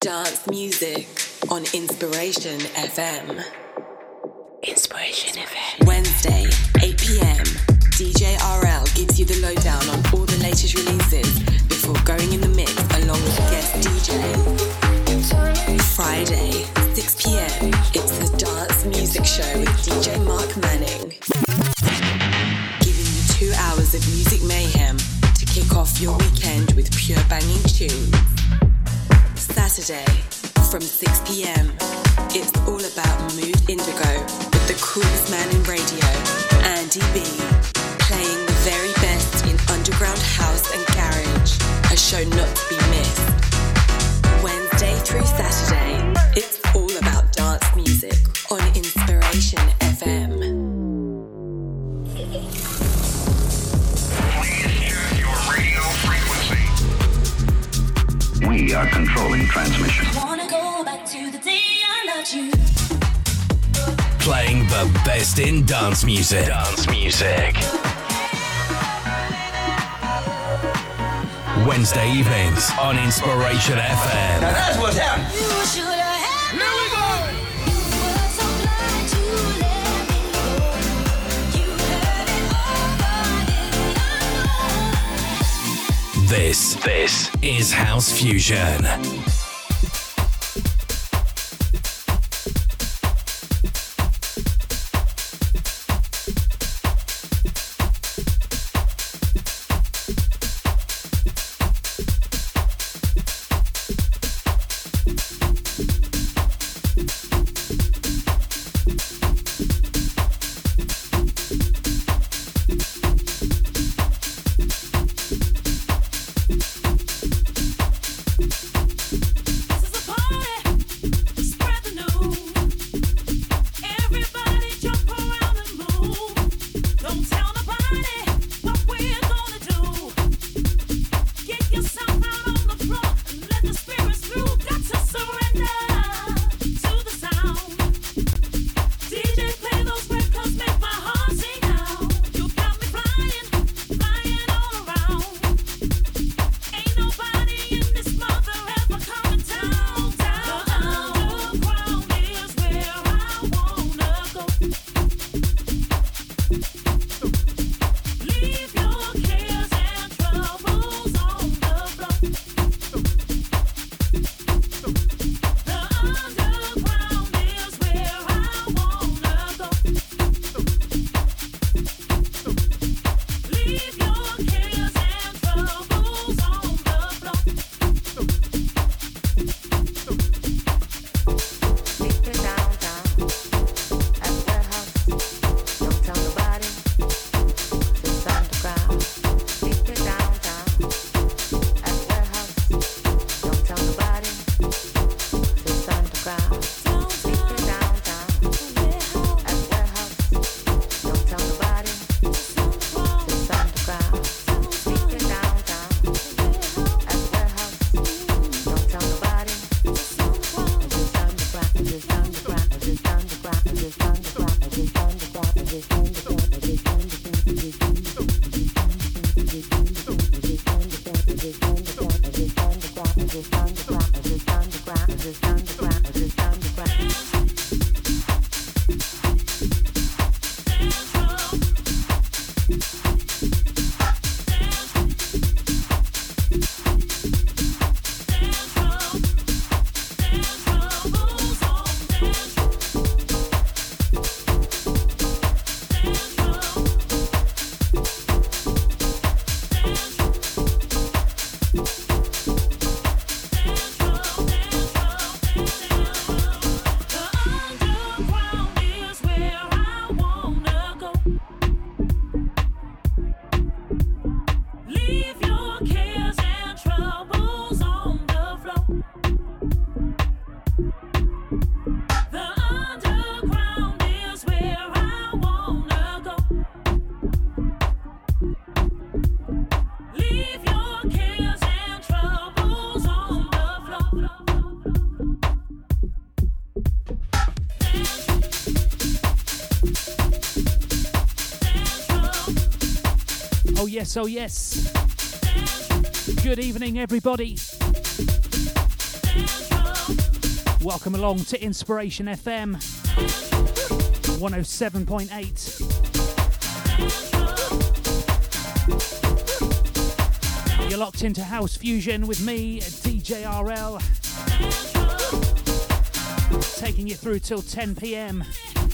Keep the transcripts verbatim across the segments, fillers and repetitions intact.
Dance music on Inspiration F M. Inspiration F M. Wednesday, eight p.m. D J R L gives you the lowdown on all the latest releases before going in the mix along with guest D J. Friday, six p.m. It's the Dance Music Show with D J Mark Manning. Giving you two hours of music mayhem to kick off your weekend with pure banging tunes. Saturday, from six p.m. It's all about Mood Indigo with the coolest man in radio, Andy B, playing the very best in underground house and garage, a show not to be missed. Wednesday through Saturday, it's all about dance music on Inspiration F M. Please check your radio frequency. We are controlling transmission. I wanna go back to the day I loved you. Playing the best in dance music. Dance music. Wednesday evenings on Inspiration F M. Now that's what's happening. You should have had Here we go. You were so blind to let me go. You had it all, but did not know. This, this is House Fusion. Yes, oh yes. Good evening, everybody. Welcome along to Inspiration F M one oh seven point eight. You're locked into House Fusion with me, D J R L, taking you through till ten p.m.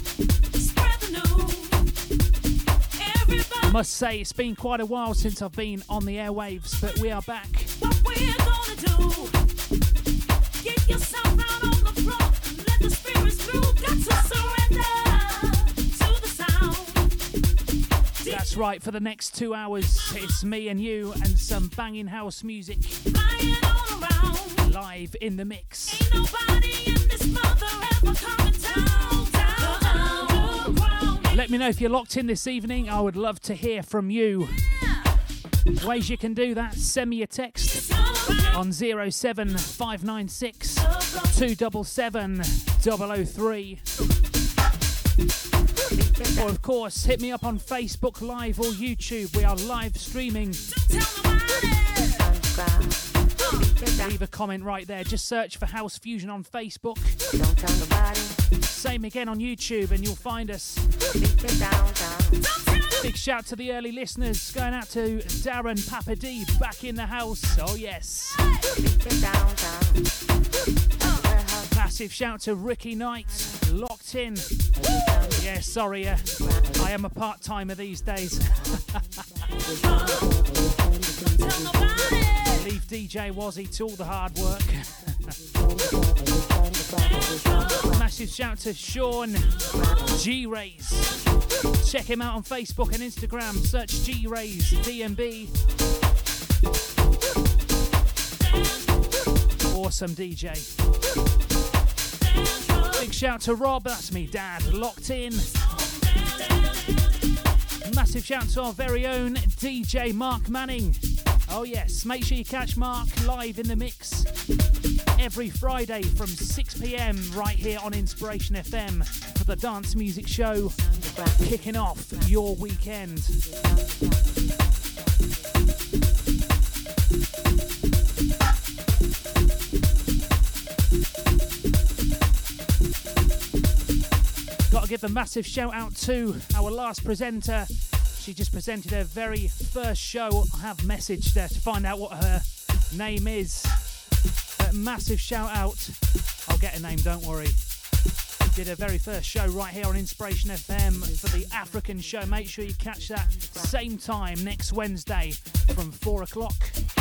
I must say it's been quite a while since I've been on the airwaves, but we are back. What we're gonna do? Get yourself out on the floor and let the spirits through. Got to surrender to the sound. That's right, for the next two hours, it's me and you and some banging house music Flying all around. live in the mix. Ain't nobody in this mother ever coming down, down, down, down. Let me know if you're locked in this evening. I would love to hear from you. Ways you can do that: send me a text on zero seven five nine six two seven seven zero zero three. Or of course, hit me up on Facebook Live or YouTube. We are live streaming. Leave a comment right there. Just search for House Fusion on Facebook. Same again on YouTube and you'll find us. Big shout to the early listeners. Going out to Darren Papa D back in the house. Oh yes. Massive shout to Ricky Knight. Locked in. Yeah, sorry. Uh, I am a part-timer these days. Leave D J Wazzy to all the hard work. Massive shout to Sean G-Rays. Check him out on Facebook and Instagram. Search G-Rays D M B. Awesome D J. Big shout to Rob. That's me, Dad. Locked in. Massive shout to our very own D J Mark Manning. Oh yes, make sure you catch Mark live in the mix every Friday from six p.m. right here on Inspiration F M for the dance music show, kicking off your weekend. Got to give a massive shout out to our last presenter. She just presented her very first show. I have messaged her to find out what her name is. A massive shout out. I'll get her name, don't worry. Did her very first show right here on Inspiration F M for the African show. Make sure you catch that same time next Wednesday from four o'clock.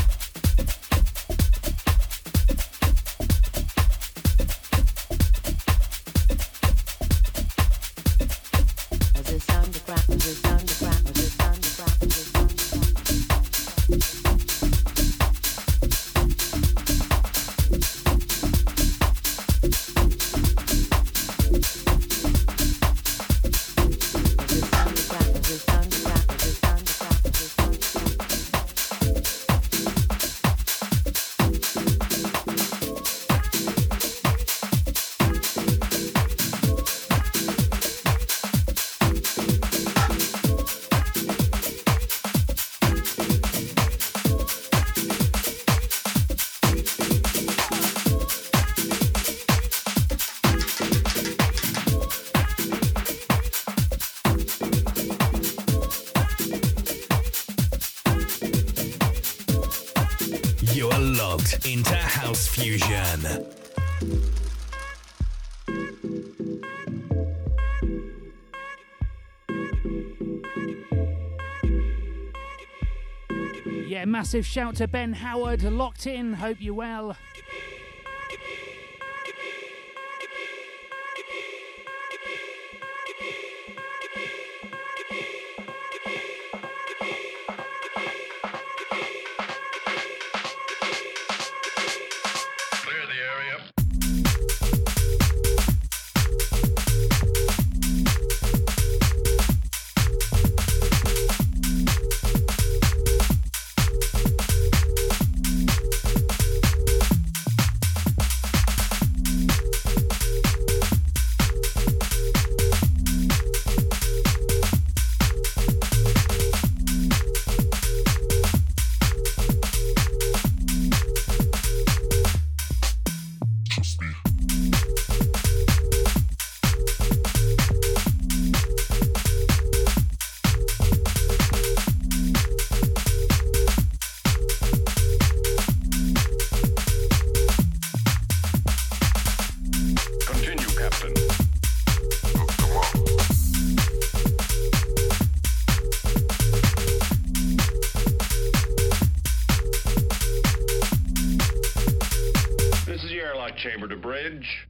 Into House Fusion. Yeah, massive shout to Ben Howard, locked in, hope you're well. chamber to bridge.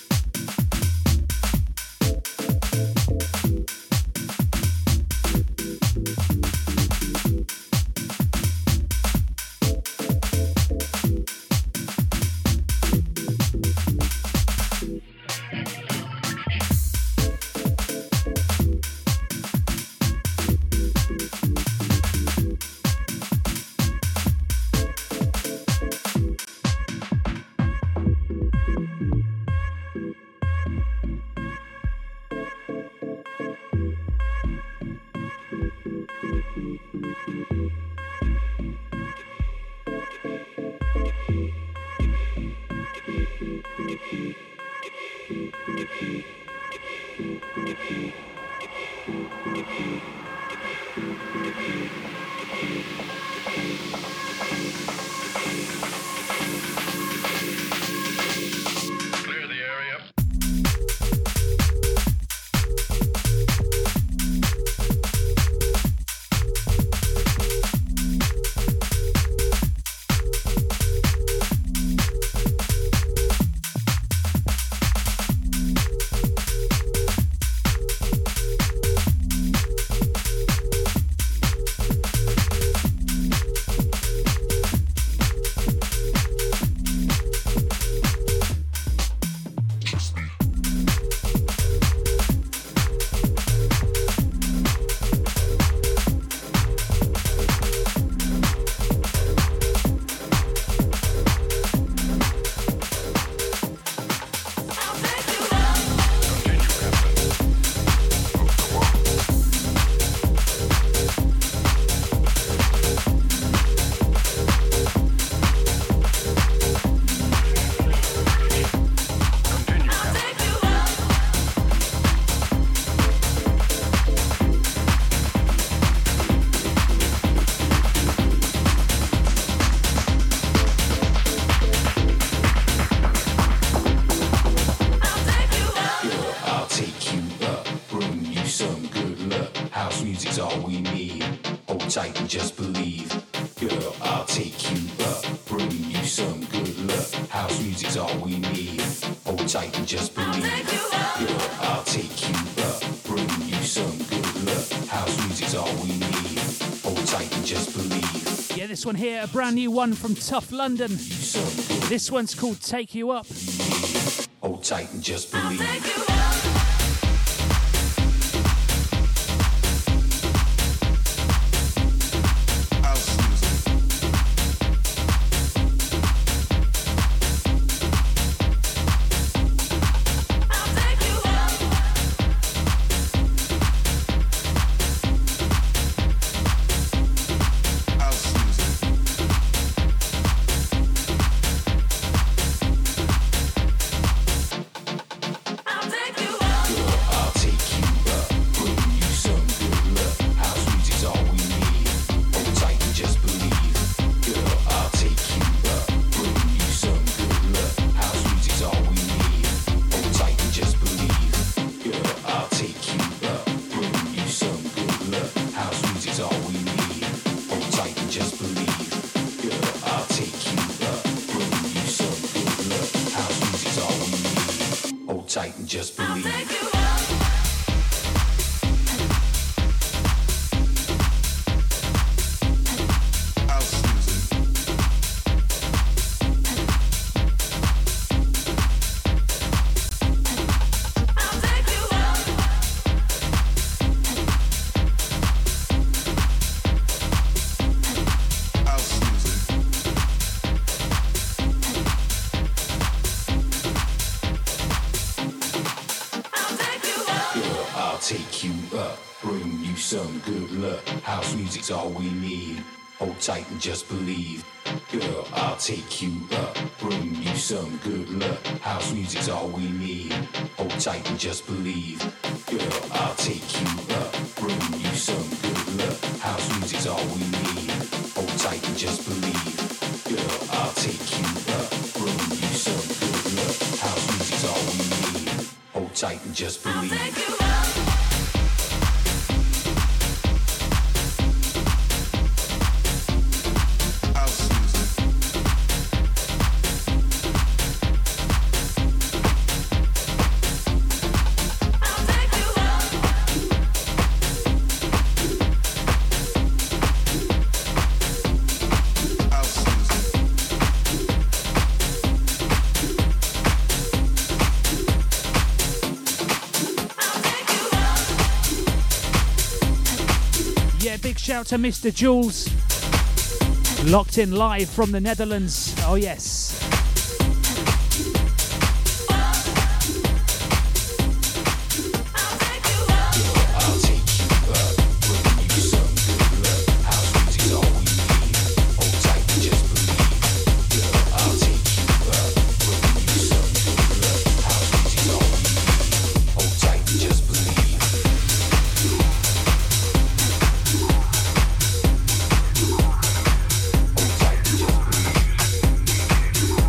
This one here, a brand new one from Tough London. This one's called Take You Up. Hold tight and just believe. Tight and just believe. Take you up, bring you some good luck. House music's all we need. Hold tight and just believe. Girl, I'll take you up, bring you some good luck. House music's all we need. Hold tight and just believe. Girl, I'll take you up, bring you some good luck. House music's all we need. Hold tight and just believe. Girl, I'll take you up, bring you some good luck. House music's all we need. Hold tight and just believe. Shout out to Mister Jules. Locked in live from the Netherlands. Oh yes. Hold tight, just believe.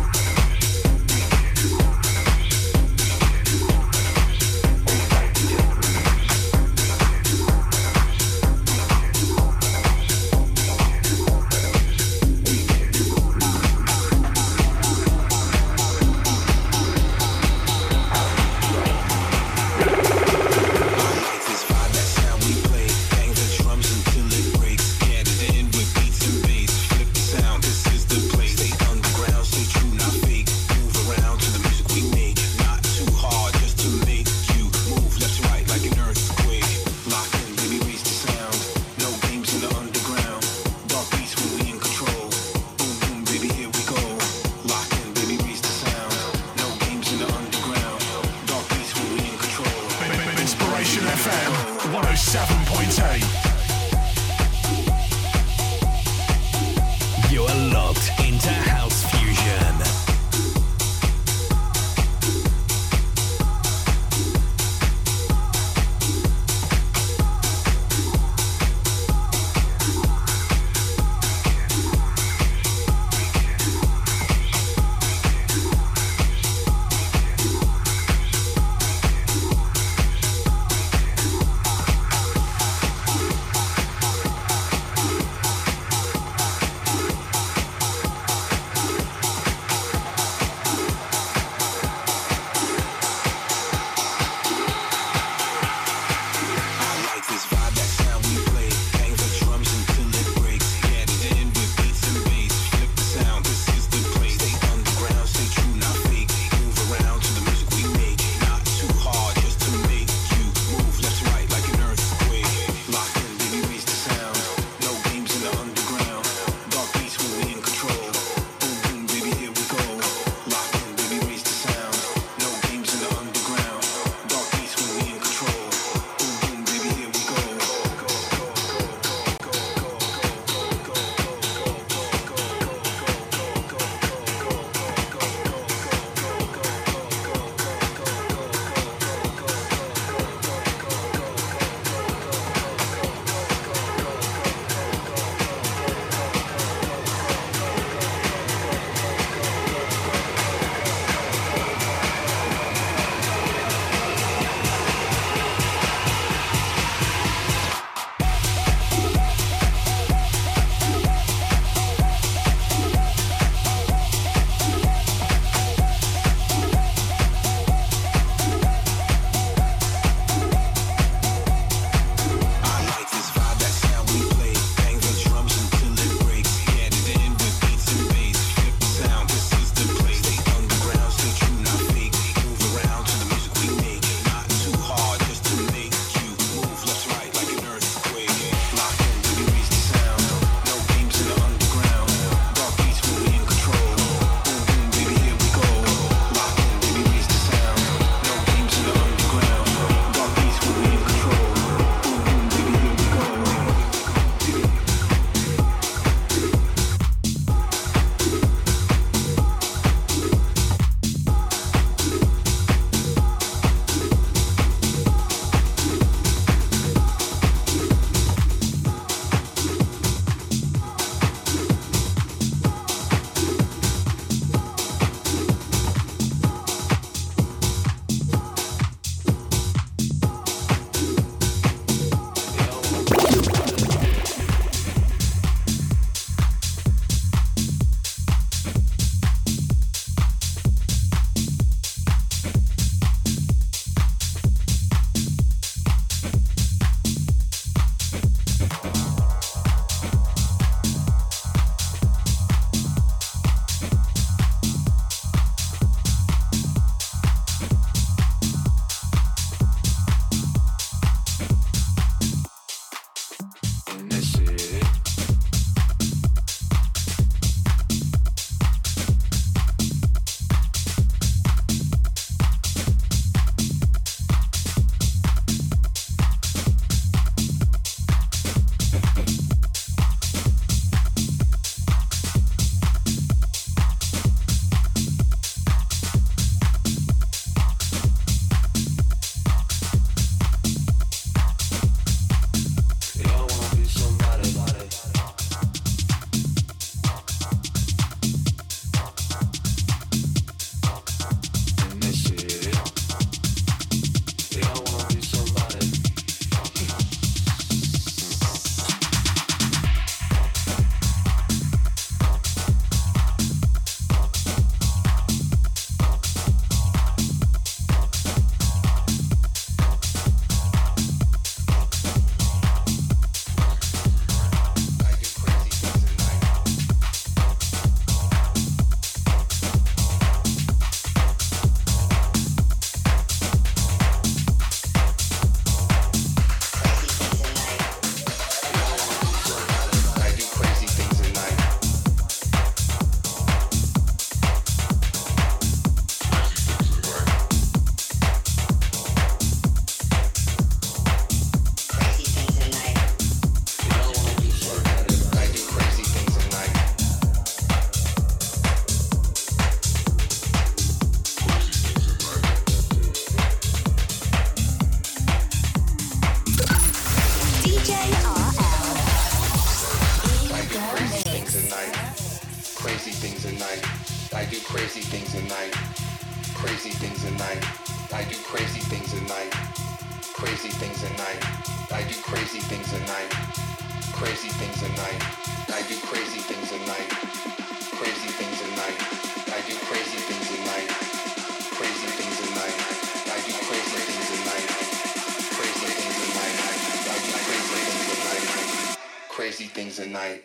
crazy things at night. Crazy things at night. I do crazy things at night. Crazy things at night. I do crazy things at night. Crazy things at night. I do crazy things at night. Crazy things at night. I do crazy things at night. Crazy things at night. I do crazy things at night. Crazy things at night. I do crazy things at night. Crazy things at night.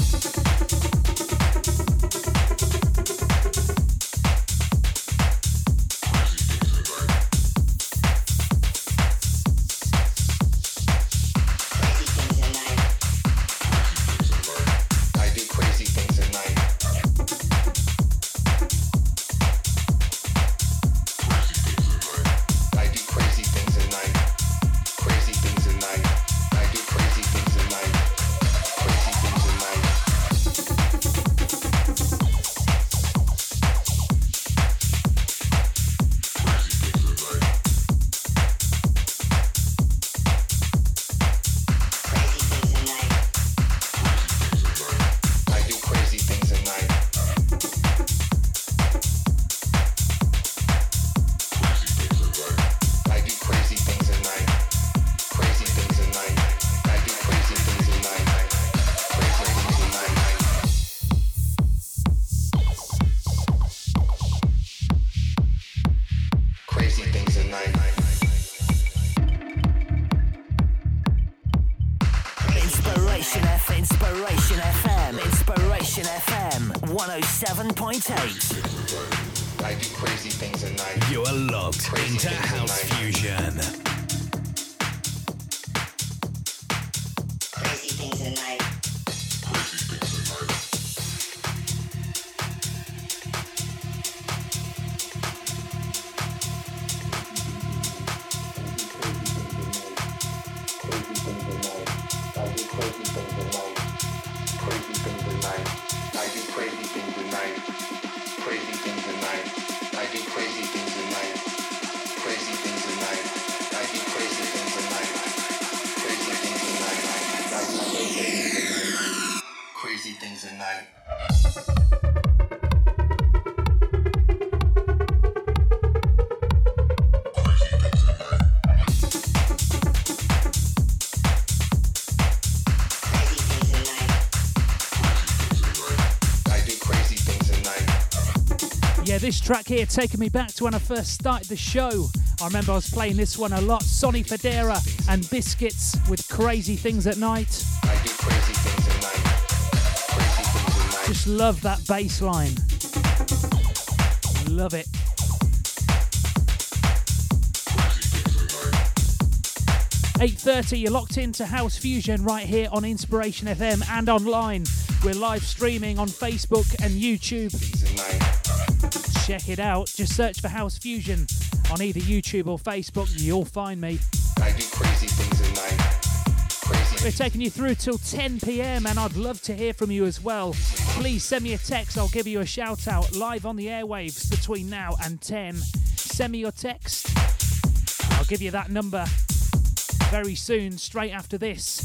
seven point eight. I do crazy things at night. You are locked Crazy into things at House night. Fusion. Crazy things at night. This track here taking me back to when I first started the show. I remember I was playing this one a lot. Sonny Fodera and Biscuits with Crazy Things at Night. I do crazy things at night. Crazy things at night. Just love that bass line. Love it. eight thirty, you're locked into House Fusion right here on Inspiration F M and online. We're live streaming on Facebook and YouTube. Check it out. Just search for House Fusion on either YouTube or Facebook. You'll find me. I do crazy things at night. Crazy. We're taking you through till ten p.m. and I'd love to hear from you as well. Please send me a text. I'll give you a shout out live on the airwaves between now and ten. Send me your text. I'll give you that number very soon, straight after this.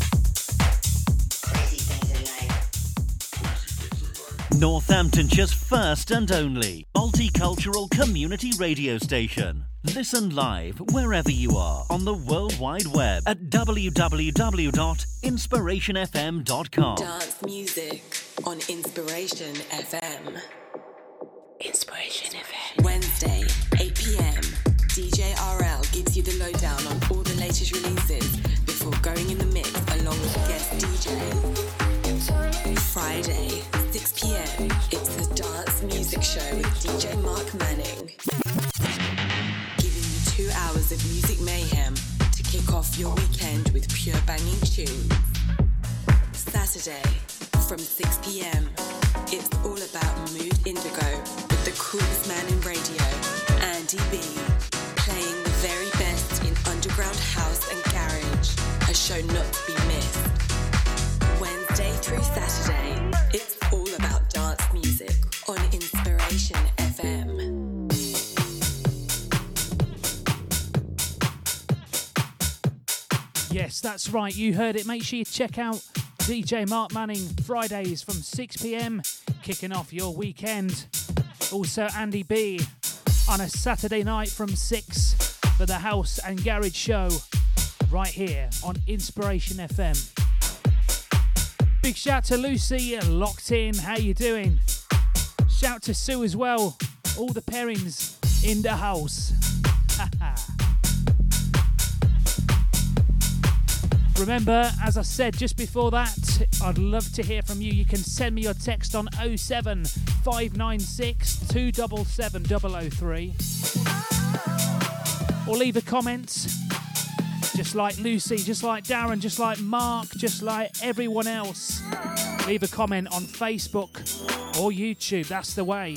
Northamptonshire's first and only multicultural community radio station. Listen live wherever you are on the World Wide Web at w w w dot inspiration f m dot com. Dance music on Inspiration F M. Inspiration F M. Wednesday, eight p.m. D J R L gives you the lowdown on all the latest releases before going in the mix along with guest D J. Friday, six p.m. It's the Dance Music Show with D J Mark Manning. Giving you two hours of music mayhem to kick off your weekend with pure banging tunes. Saturday, from six p.m. It's all about Mood Indigo with the coolest man in radio, Andy B, playing the very best in underground house and garage. A show not to be missed. Wednesday through Saturday, it's all about dance music on Inspiration F M. Yes, that's right, you heard it. Make sure you check out D J Mark Manning Fridays from six p.m, kicking off your weekend. Also Andy B on a Saturday night from six for the House and Garage Show right here on Inspiration F M. Big shout to Lucy, locked in, how you doing? Shout to Sue as well, all the pairings in the house. Remember, as I said just before that, I'd love to hear from you. You can send me your text on oh seven five nine six two seven seven zero zero three or leave a comment, just like Lucy, just like Darren, just like Mark, just like everyone else. Leave a comment on Facebook or YouTube, that's the way.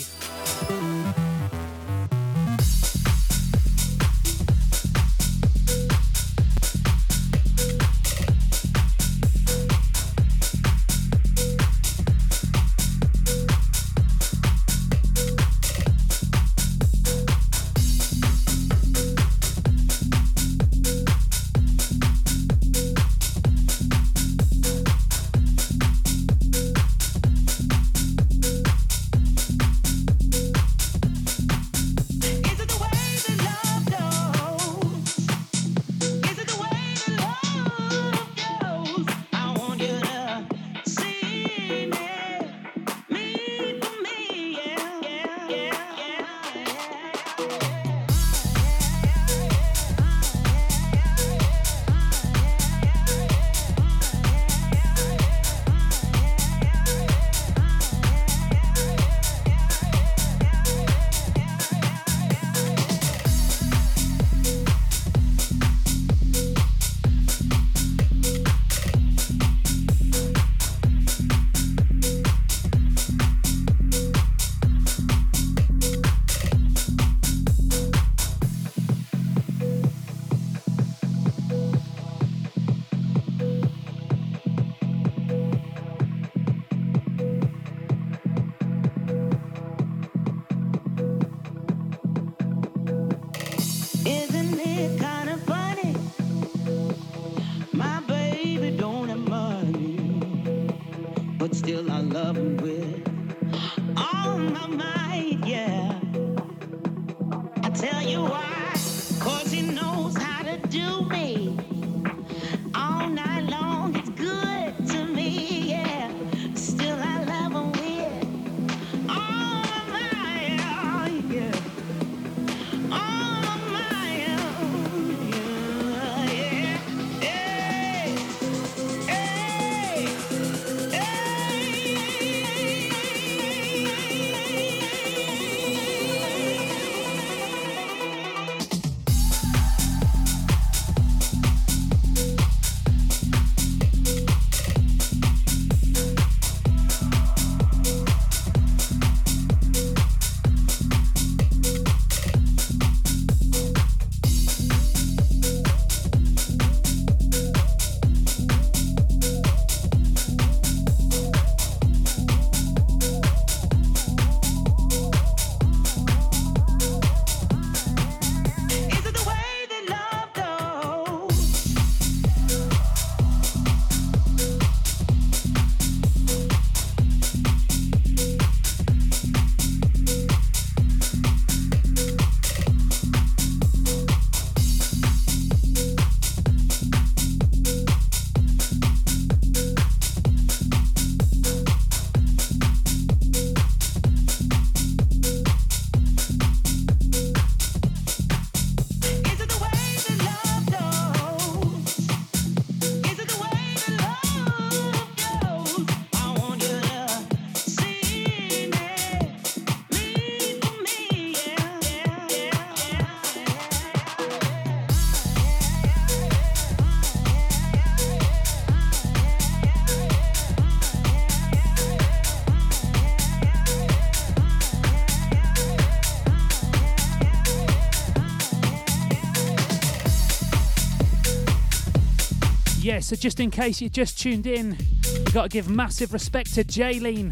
Yeah, so just in case you just tuned in, we've got to give massive respect to Jaylene.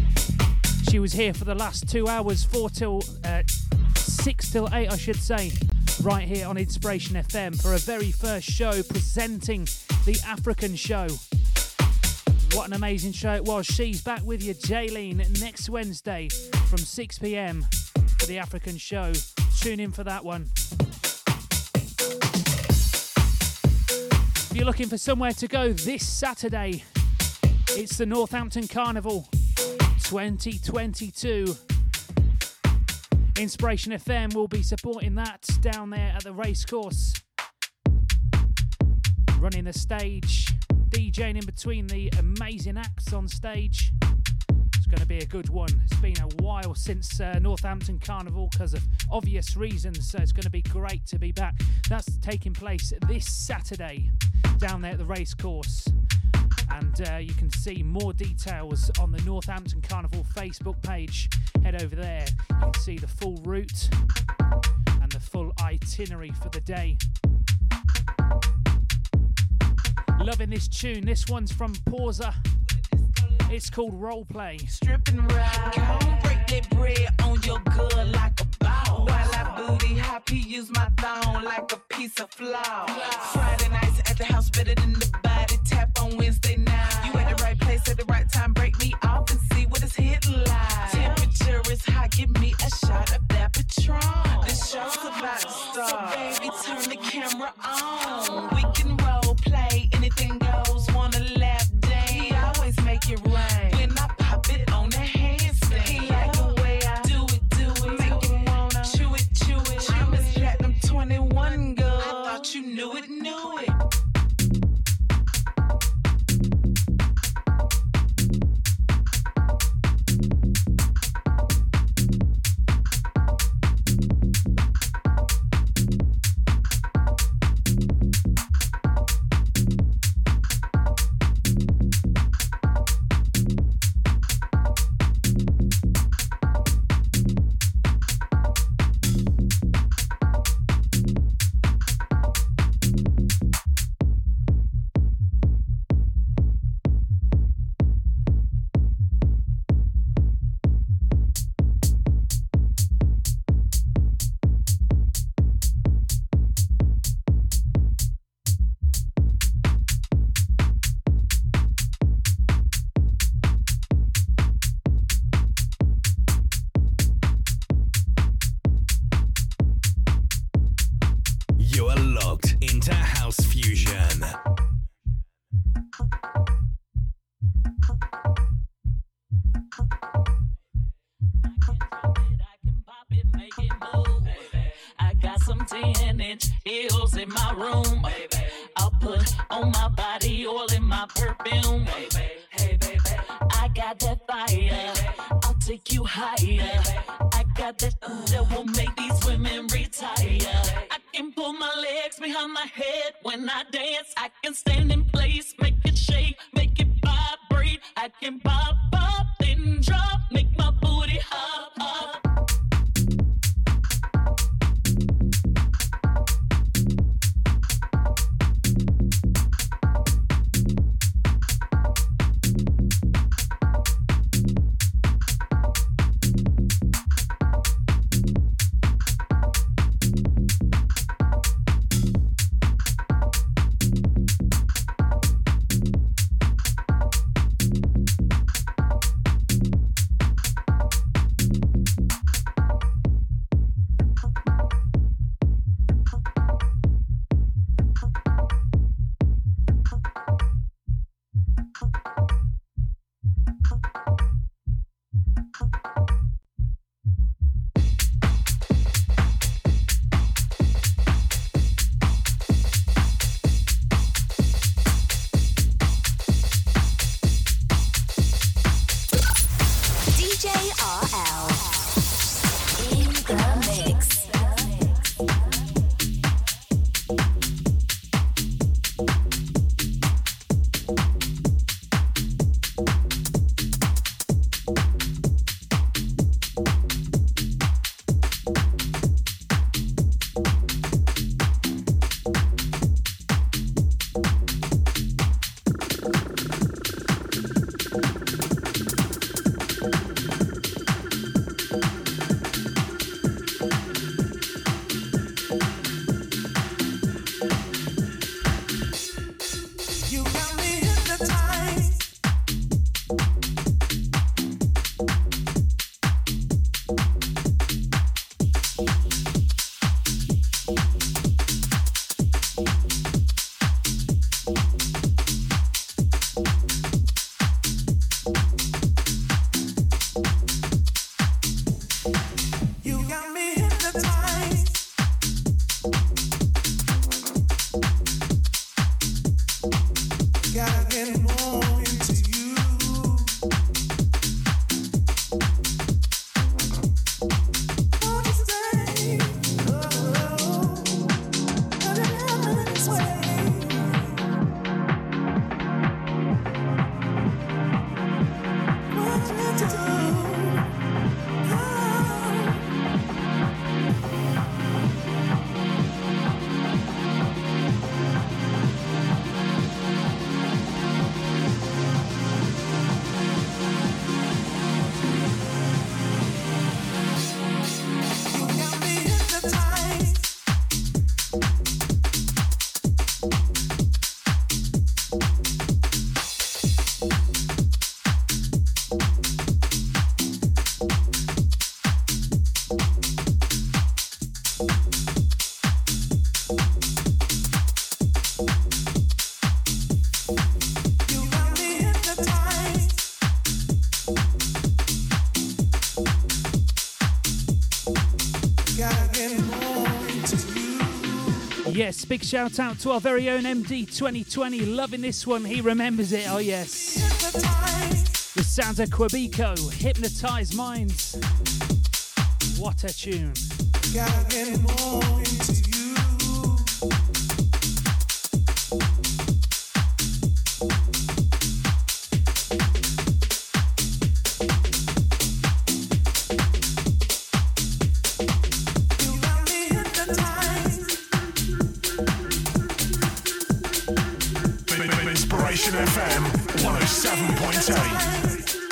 She was here for the last two hours, four till uh, six till eight, I should say, right here on Inspiration F M for her very first show, presenting the African show. What an amazing show it was. She's back with you, Jaylene, next Wednesday from six p m for the African show. Tune in for that one. If you're looking for somewhere to go this Saturday, it's the Northampton Carnival twenty twenty-two. Inspiration F M will be supporting that down there at the racecourse. Running the stage, DJing in between the amazing acts on stage. It's going to be a good one. It's been a while since uh, Northampton Carnival because of obvious reasons, so it's going to be great to be back. That's taking place this Saturday down there at the racecourse. And uh, you can see more details on the Northampton Carnival Facebook page. Head over there. You can see the full route and the full itinerary for the day. Loving this tune. This one's from Pausa. It's called Roleplay. Strip and ride. Come break that bread on your good like a ball. While I booty happy, use my thong like a piece of flour. Friday nights at the house better than the body tap on Wednesday night. You at the right place at the right time. Break me off and see what it's hitting like. Temperature is hot. Give me a shot of that Patron. This show's about to start. So baby, turn the camera on. We can role play. Anything goes. Wanna lap day. Always make it rain. When I pop it on the handstand. He like the way I do it, do it. Make it wanna chew it, chew it. I'm Miss Platinum twenty-one girl. I thought you knew it, knew it. Yes, big shout out to our very own M D twenty twenty. Loving this one, he remembers it, oh yes. The sounds of Quebico, Hypnotize Minds. What a tune. Gotta get more into you. Inspiration F M one oh seven point eight.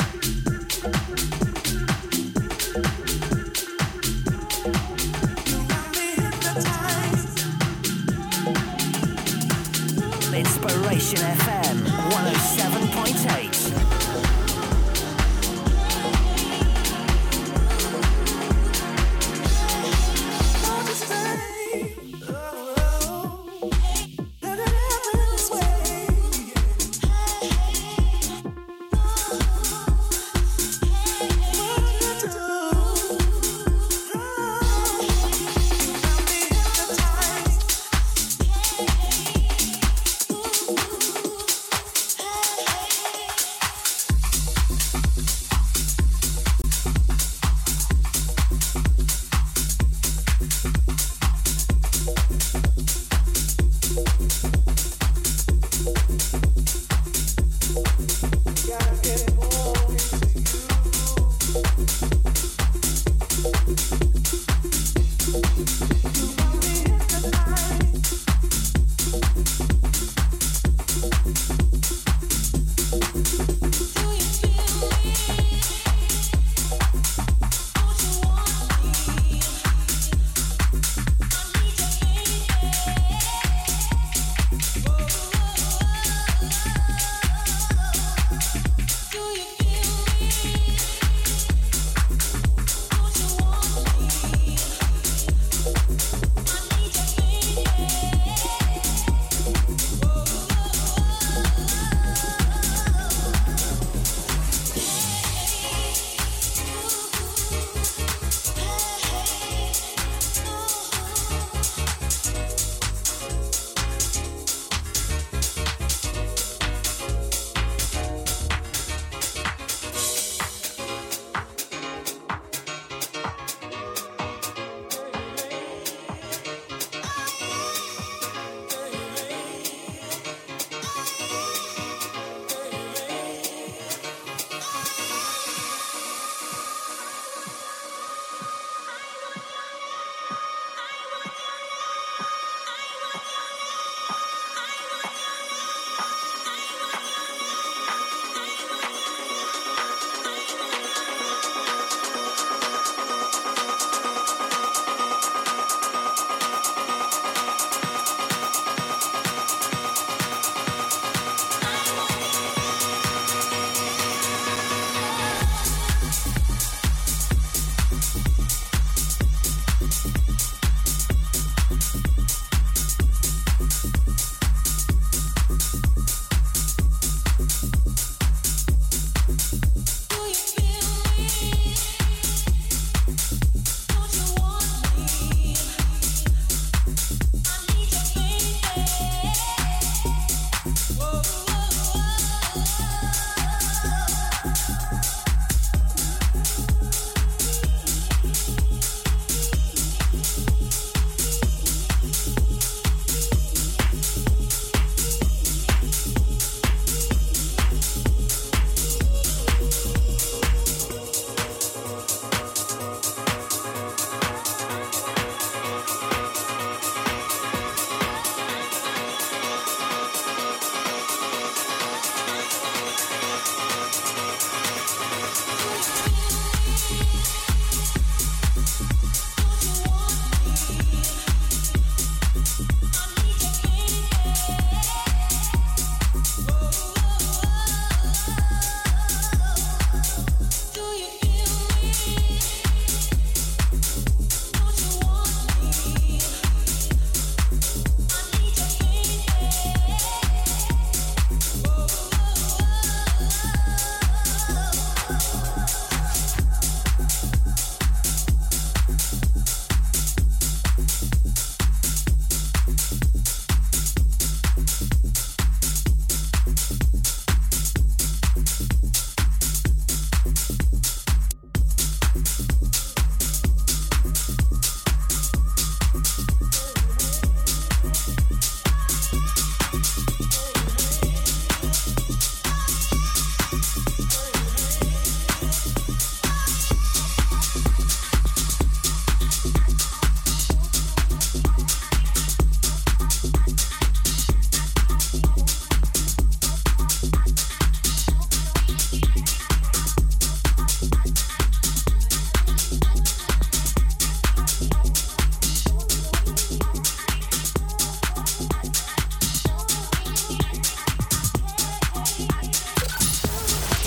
Inspiration F M one oh seven point eight.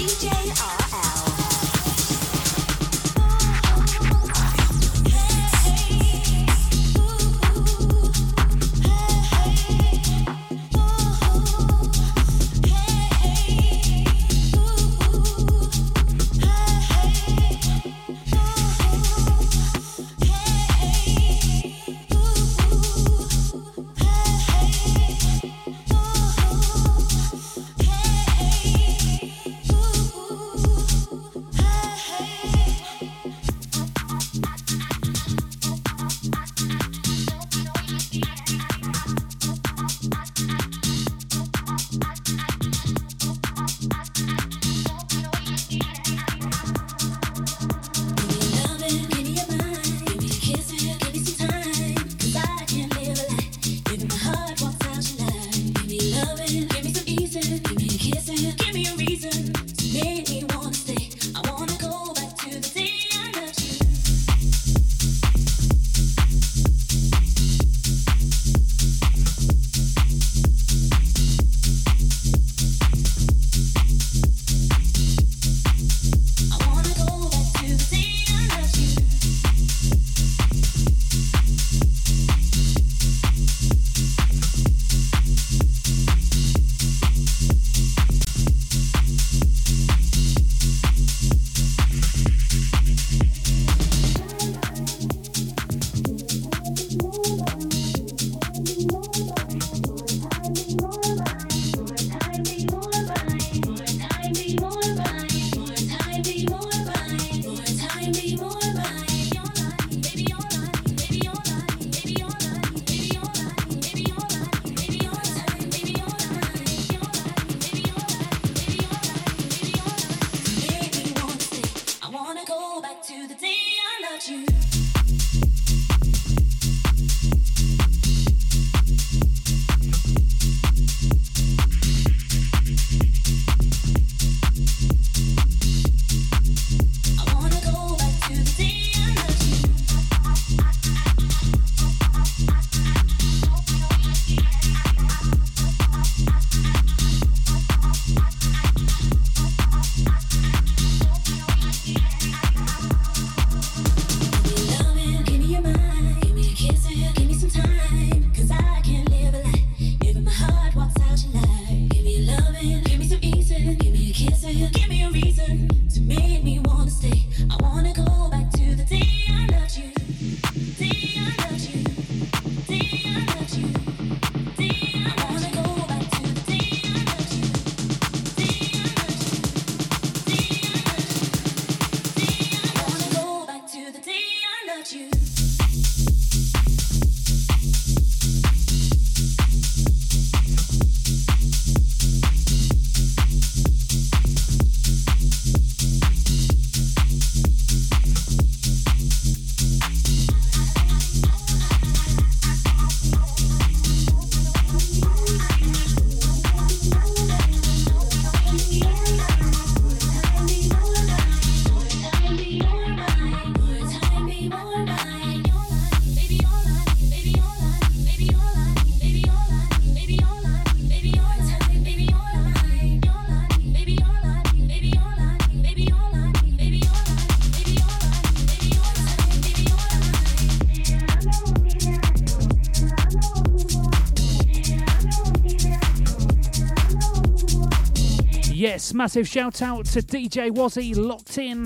Yes, massive shout out to D J Wazzy, locked in.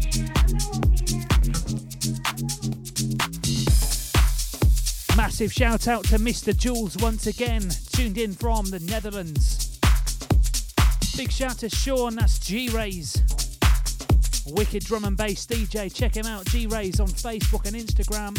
Massive shout out to Mister Jules once again, tuned in from the Netherlands. Big shout to Sean, that's G-Rays. Wicked drum and bass D J, check him out, G-Rays on Facebook and Instagram.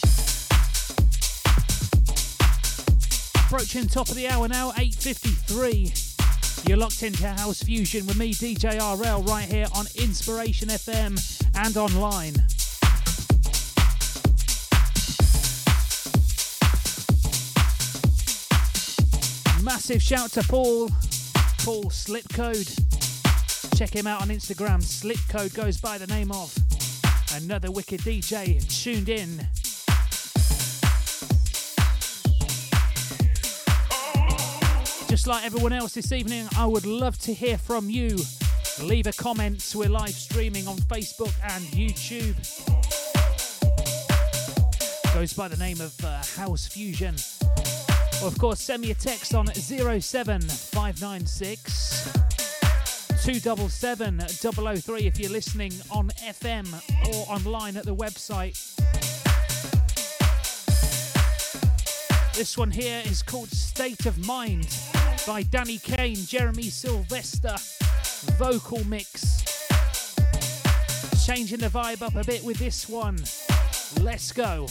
Approaching top of the hour now, eight fifty-three. You're locked into House Fusion with me, D J R L, right here on Inspiration F M and online. Massive shout to Paul, Paul Slipcode. Check him out on Instagram. Slipcode goes by the name of. Another wicked D J tuned in. Just like everyone else this evening, I would love to hear from you. leave a comment. We're live streaming on Facebook and YouTube. Goes by the name of uh, House Fusion. Or of course, send me a text on zero seven five nine six two seven seven zero zero three if you're listening on F M or online at the website. This one here is called State of Mind by Danny Kane, Jeremy Sylvester, vocal mix. Changing the vibe up a bit with this one. Let's go.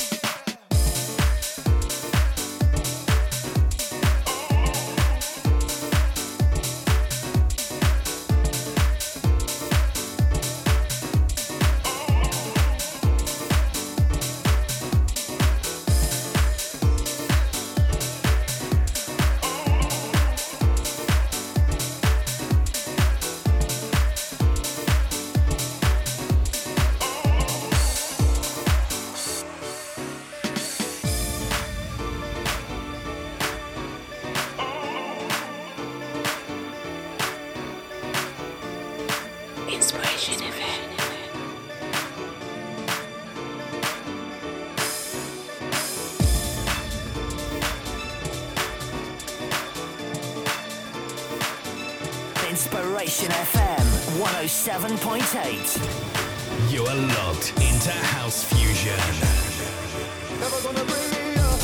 Inspiration F M one oh seven point eight. You are locked into House Fusion. Never gonna bring me up.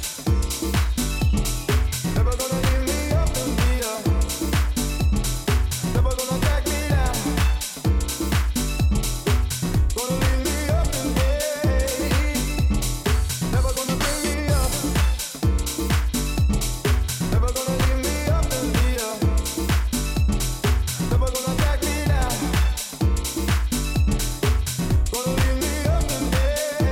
Never gonna leave me up and be up. Never gonna drag me down. Gonna leave me up and be. Never gonna bring me up. Never gonna leave me up and be up. Never gonna drag me down. Gonna leave me up and be.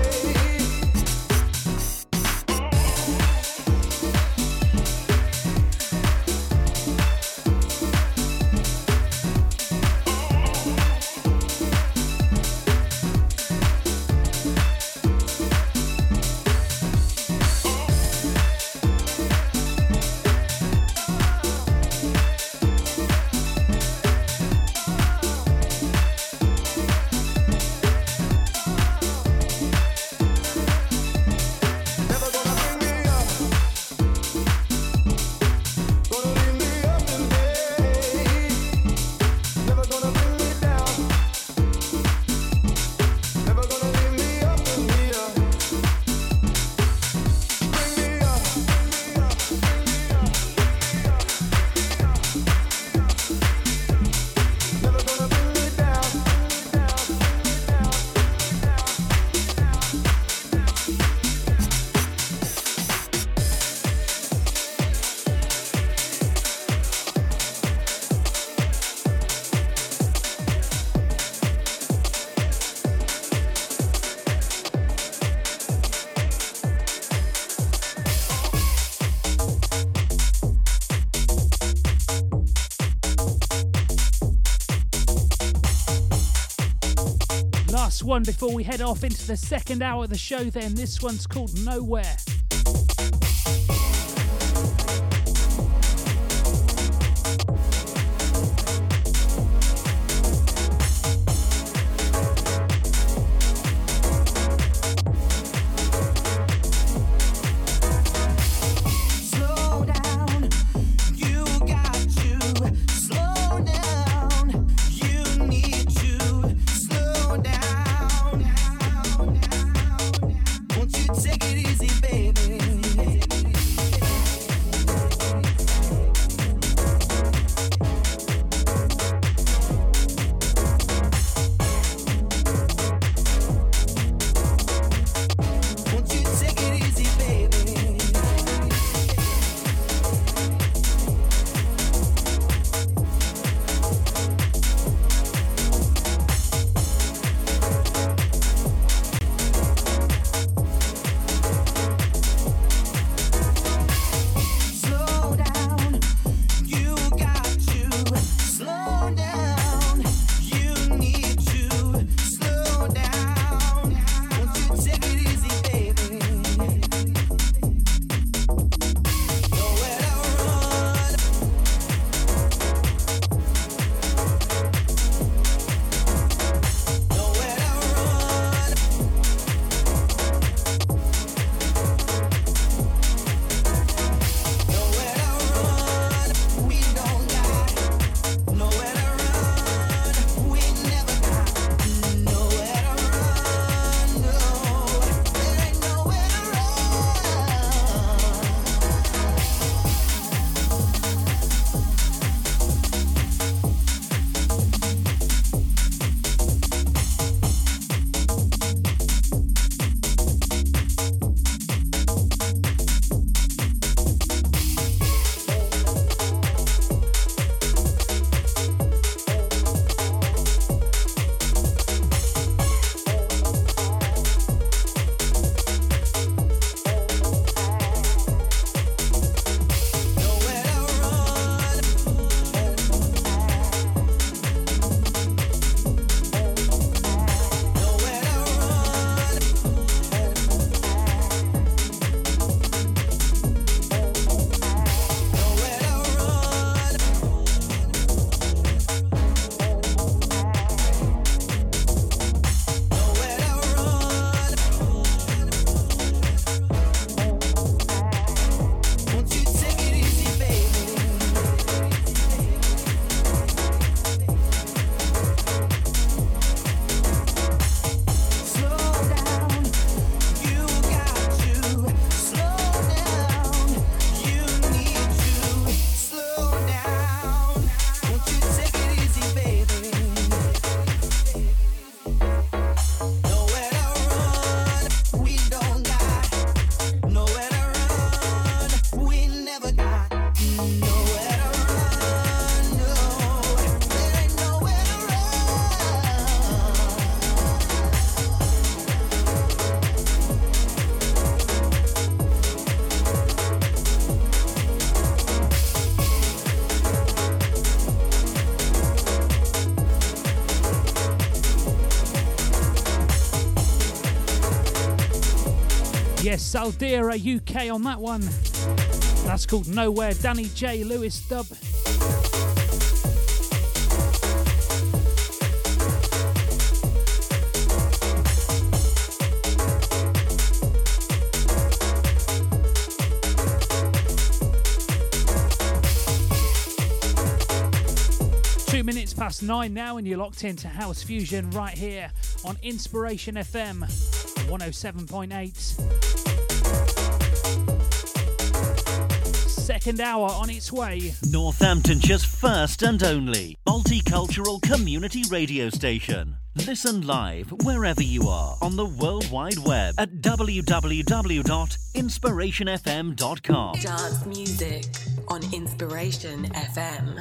One before we head off into the second hour of the show then. This one's called Nowhere. Slow down, you got to slow down. You need to slow down. Won't you take it easy, baby? Yes, Saldera U K on that one. That's called Nowhere. Danny J. Lewis dub. Two minutes past nine now, and you're locked into House Fusion right here on Inspiration F M one oh seven point eight. Second hour on its way. Northamptonshire's first and only multicultural community radio station. Listen live wherever you are on the World Wide Web at w w w dot inspiration f m dot com. Dance music on Inspiration F M.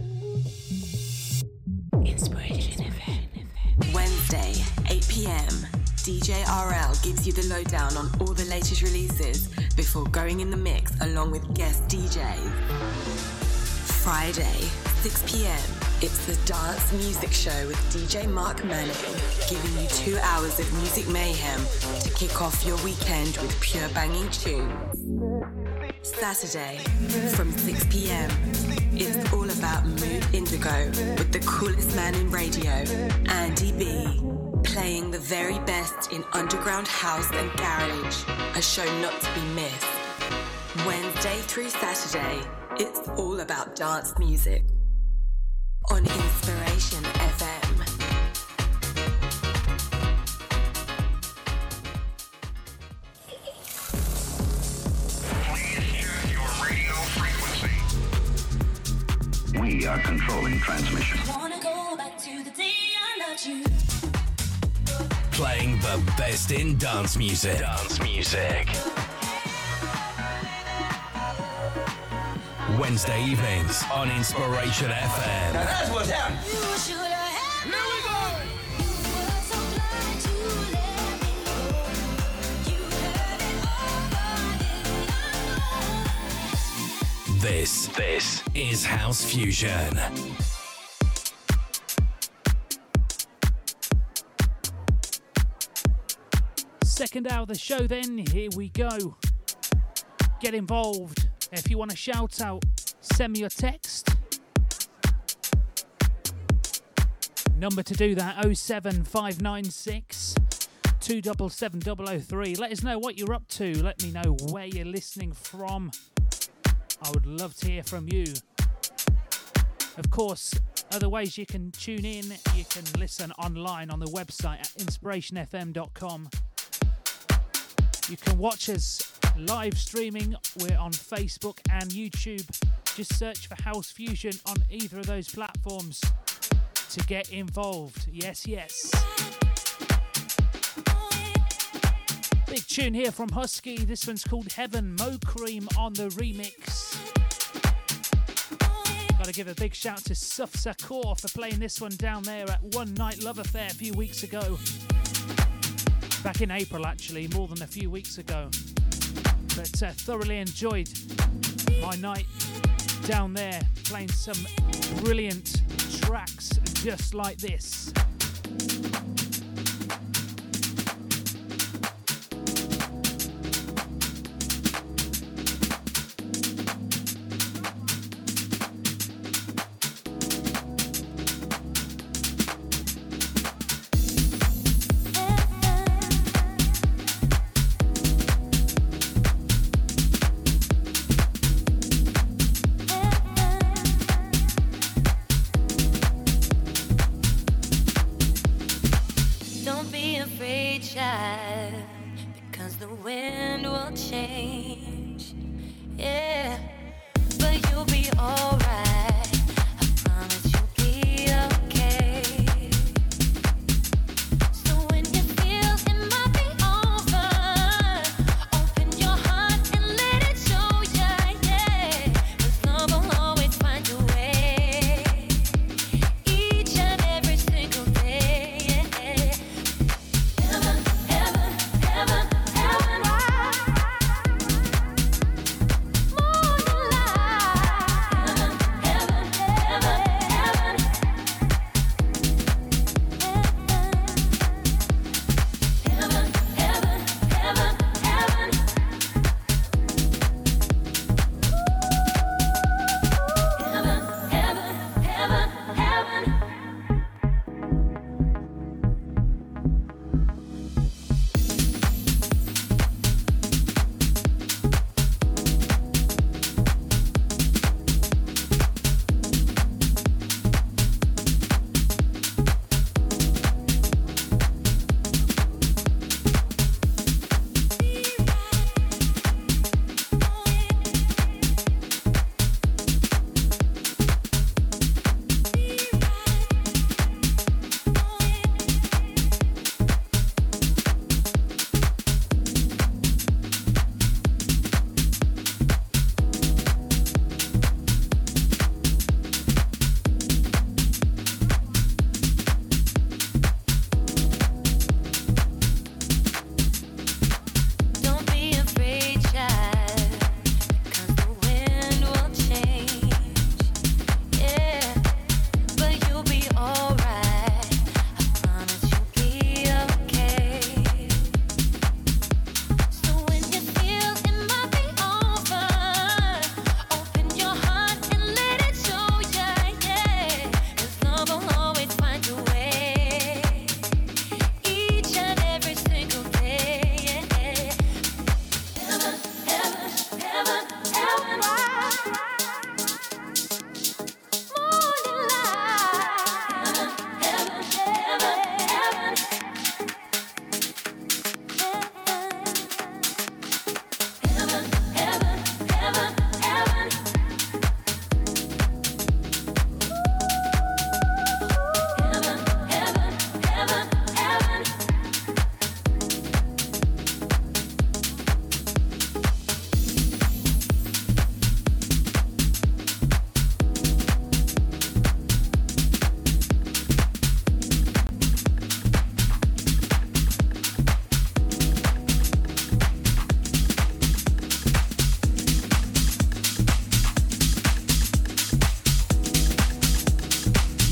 Inspiration F M. Wednesday, eight p.m. D J R L gives you the lowdown on all the latest releases before going in the mix along with guest D Js. Friday, six p.m. It's the Dance Music Show with D J Mark Manning, giving you two hours of music mayhem to kick off your weekend with pure banging tunes. Saturday, from six p.m. It's all about Mood Indigo with the coolest man in radio, Andy B, playing the very best in underground house and garage, a show not to be missed. Wednesday through Saturday, it's all about dance music on Inspiration F M. Please check your radio frequency. We are controlling transmission. Wanna go back to the day I loved you. Playing the best in dance music. Dance music. Wednesday evenings on Inspiration F M. Now that's what's happening. You should have had Here we go. You were so blind to let me go. You had it all, but did not know. This, this is House Fusion. Second hour of the show then, here we go. Get involved. If you want a shout out, send me your text. Number to do that, oh seven five nine six, two seven seven zero zero three. Let us know what you're up to. Let me know where you're listening from. I would love to hear from you. Of course, other ways you can tune in, you can listen online on the website at inspiration f m dot com. You can watch us live streaming. We're on Facebook and YouTube. Just search for House Fusion on either of those platforms to get involved. Yes, yes. Big tune here from Husky. This one's called Heaven. Mo Cream on the remix. Gotta give a big shout to Suf Sakur for playing this one down there at One Night Love Affair a few weeks ago. Back in April, actually, more than a few weeks ago. But uh, thoroughly enjoyed my night down there, playing some brilliant tracks just like this. Heaven, heaven, heaven,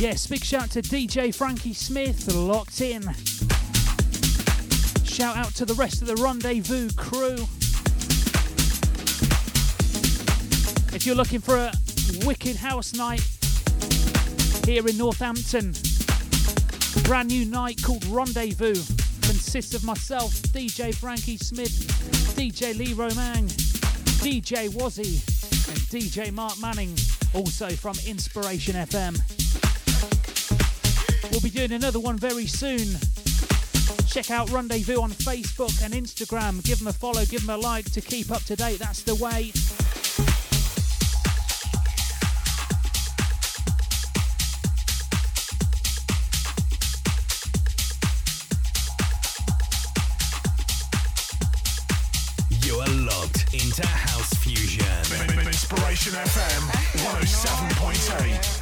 Yes, big shout to D J Frankie Smith, locked in. Shout out to the rest of the Rendezvous crew. If you're looking for a wicked house night here in Northampton, brand new night called Rendezvous consists of myself, D J Frankie Smith, D J Lee Romang, D J Wazzy and D J Mark Manning, also from Inspiration F M. We'll be doing another one very soon. Check out Rendezvous on Facebook and Instagram. Give them a follow, give them a like to keep up to date. That's the way. You are locked into House Fusion. Inspiration F M one oh seven point eight.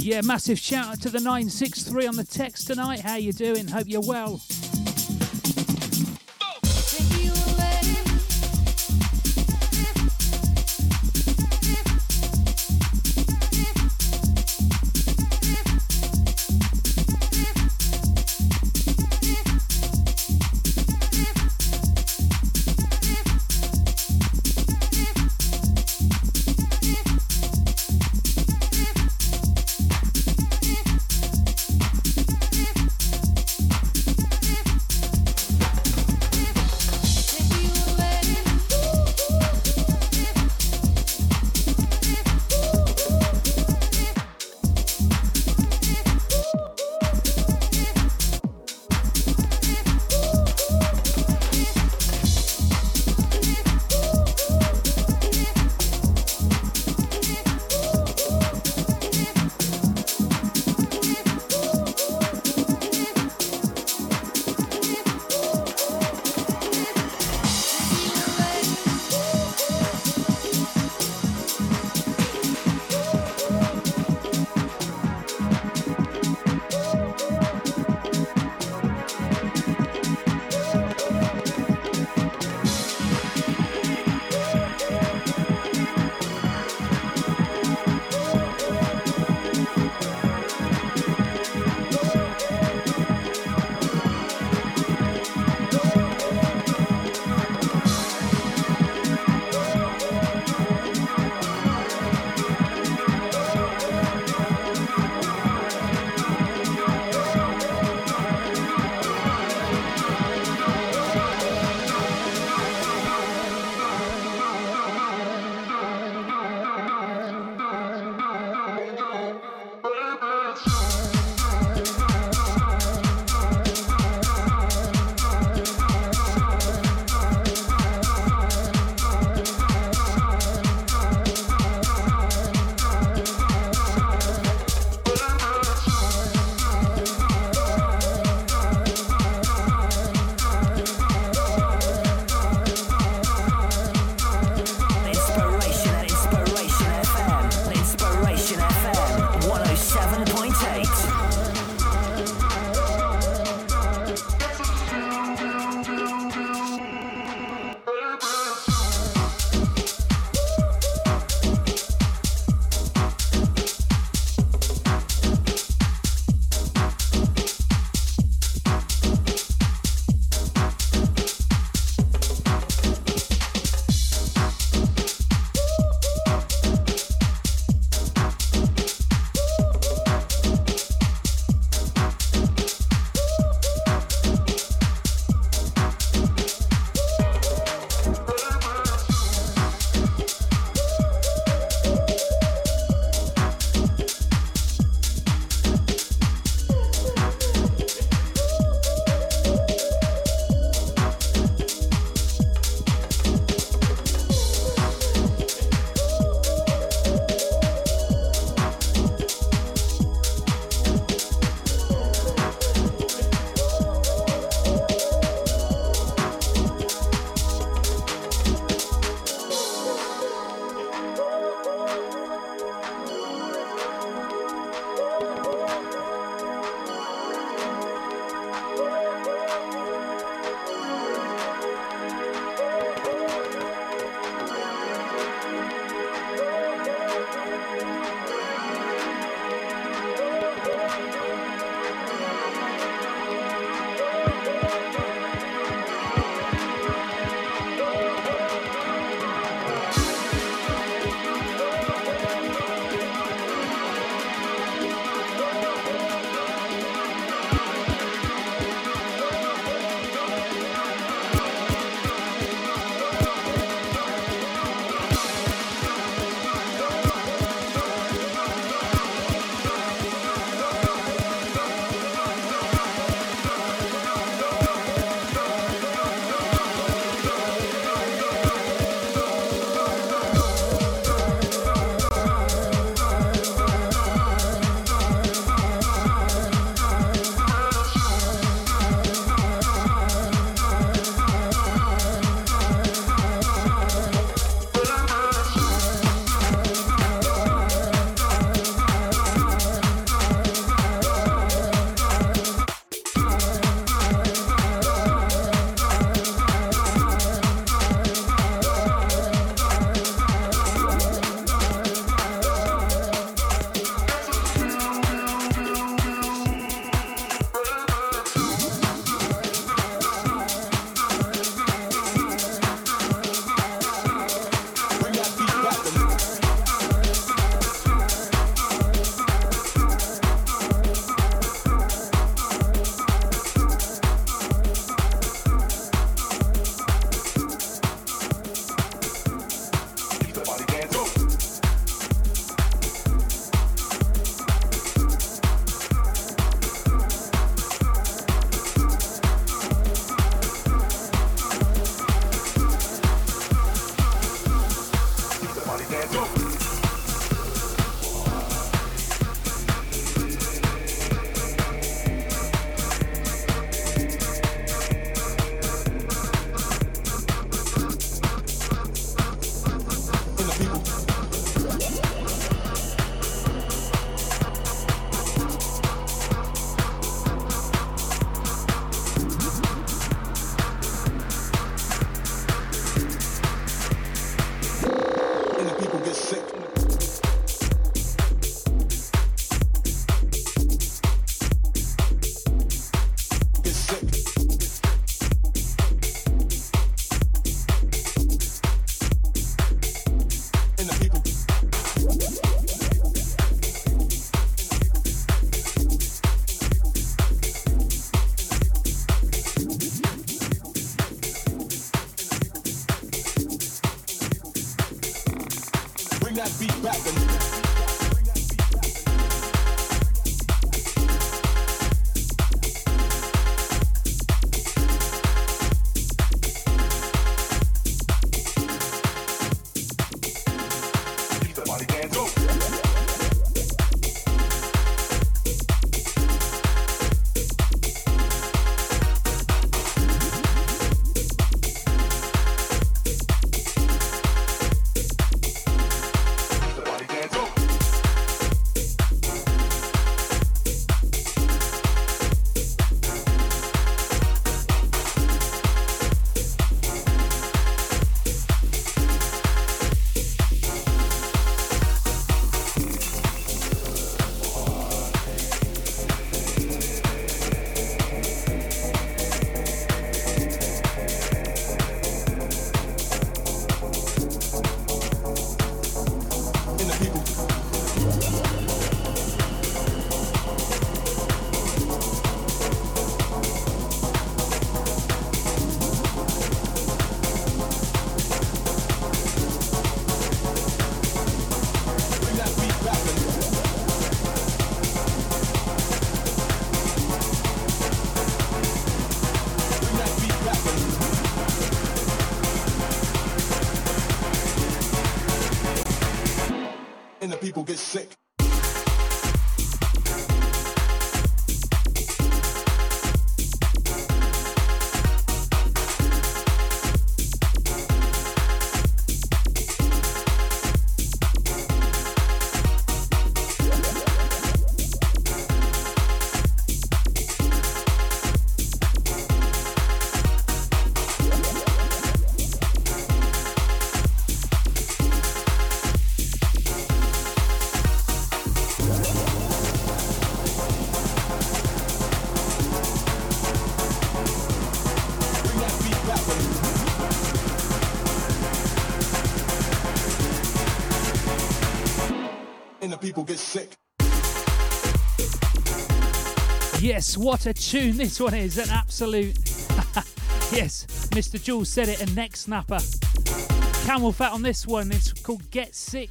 Yeah, massive shout out to the nine six three on the text tonight. How you doing? Hope you're well. We'll be right back. People get sick. People get sick. Yes, what a tune this one is, an absolute. Yes, Mister Jules said it, a neck snapper. Camel Fat on this one, it's called Get Sick.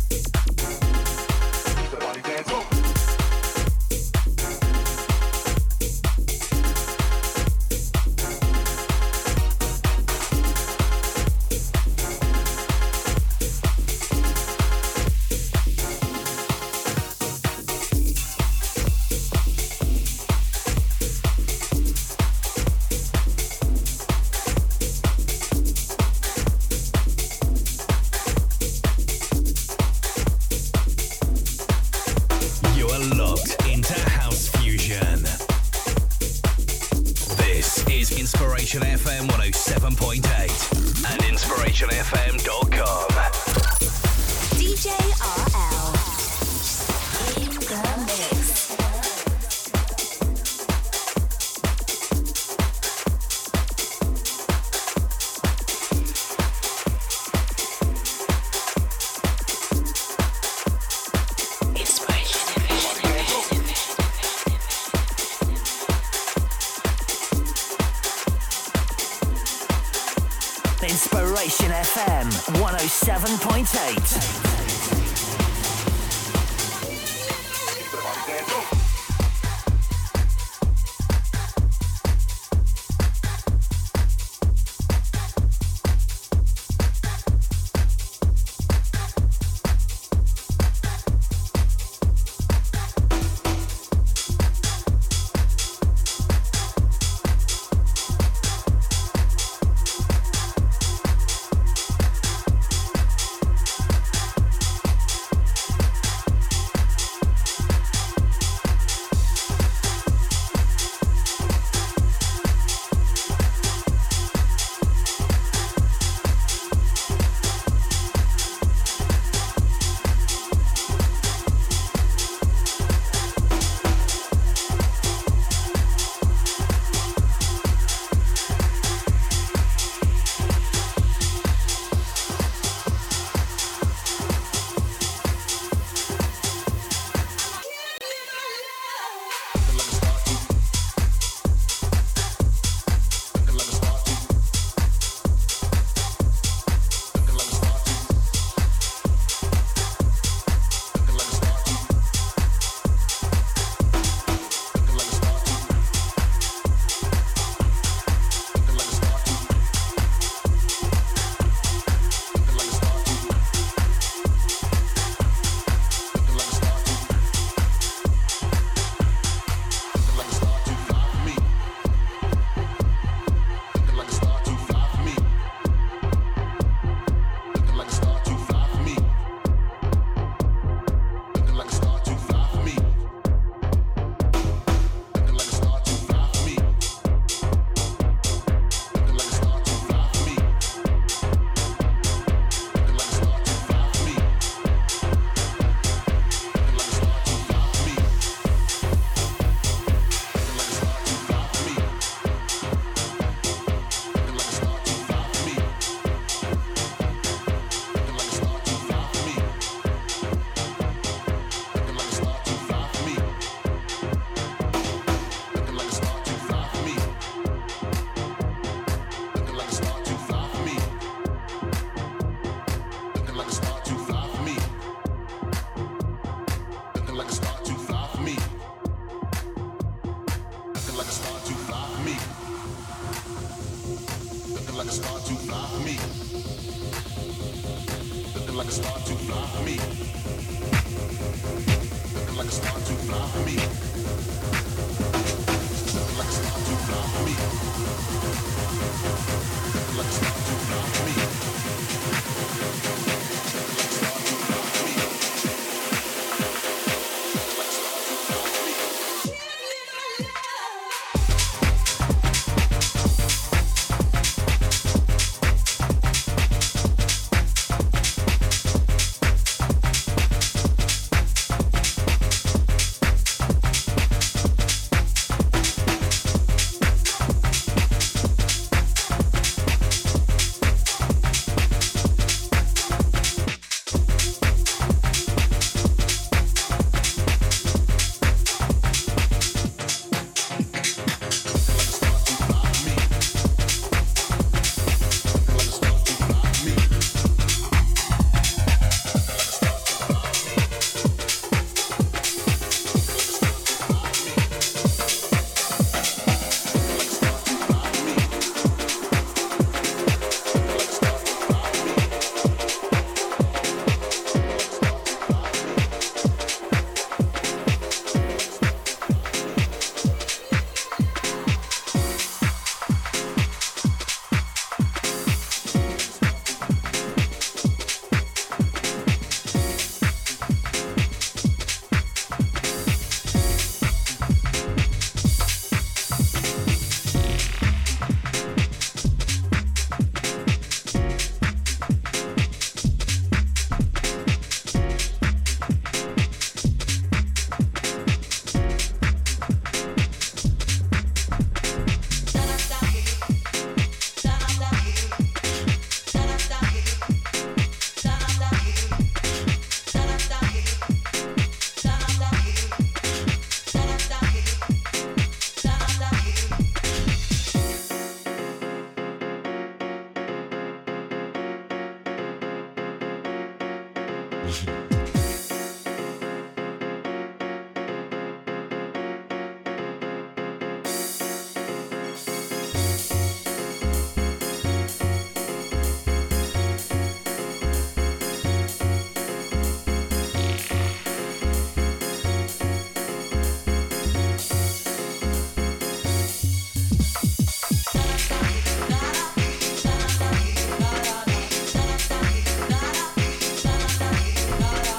F M one oh seven point eight and inspiration f m dot com. D J R L in the mix. Inspiration F M one oh seven point eight. like a star too fly for me. Looking like a star too fly for me. Looking like a star too fly for me. Looking like a star too fly for me. Like a star too fly for me. Like a star too fly for me. Da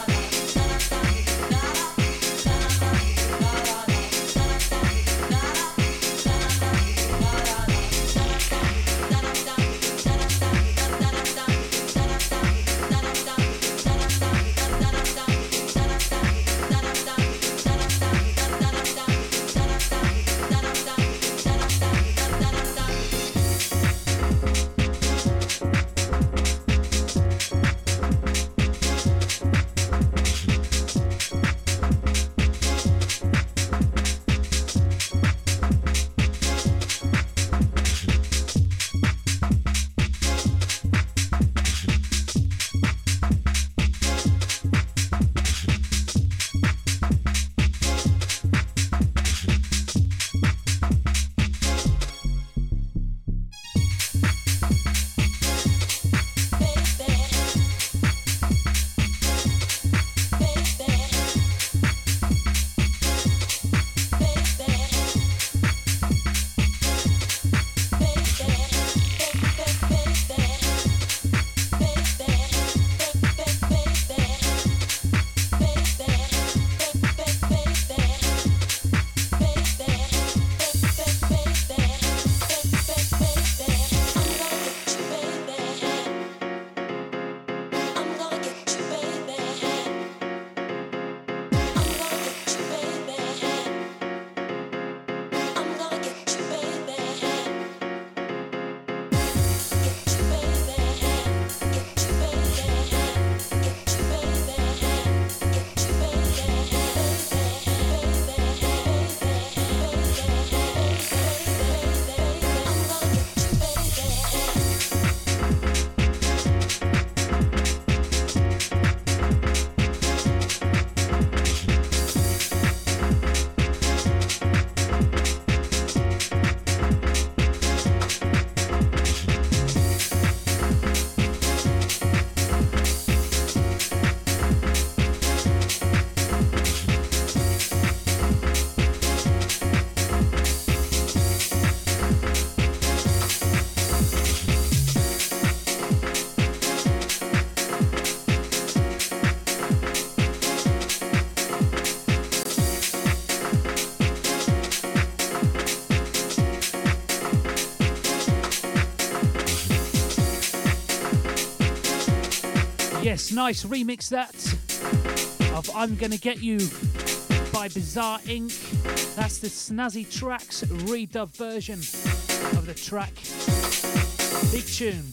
Yes, nice remix that of I'm Gonna Get You by Bizarre Incorporated. That's the Snazzy Tracks redub version of the track. Big tune.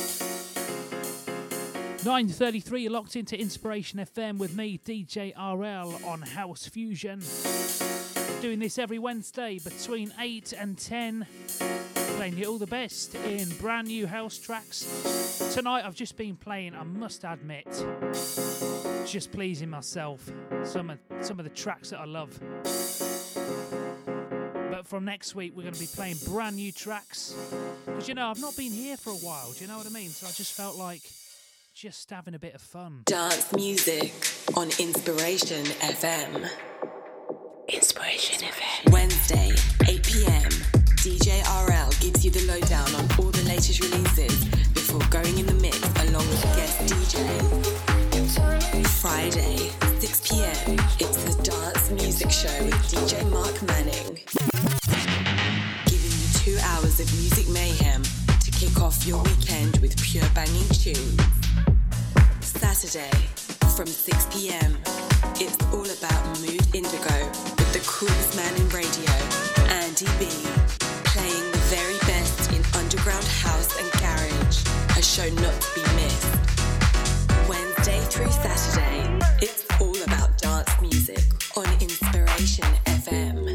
nine thirty-three, you're locked into Inspiration F M with me, D J R L, on House Fusion. Doing this every Wednesday between eight and ten. Playing you all the best in brand new house tracks. Tonight I've just been playing, I must admit, just pleasing myself, some of, some of the tracks that I love. But from next week we're going to be playing brand new tracks. Because you know, I've not been here for a while, do you know what I mean? So I just felt like just having a bit of fun. Dance music on Inspiration F M. Inspiration F M. Wednesday, eight p.m. D J R L gives you the lowdown on all the latest releases before going in the mix along with guest D J. Friday, six p.m. It's the Dance Music Show with D J Mark Manning. Giving you two hours of music mayhem to kick off your weekend with pure banging tunes. Saturday, from six p.m. It's all about Mood Indigo with the coolest man in radio, Andy B. Playing the very best in underground house and garage. A show not to be missed. Wednesday through Saturday, it's all about dance music on Inspiration F M.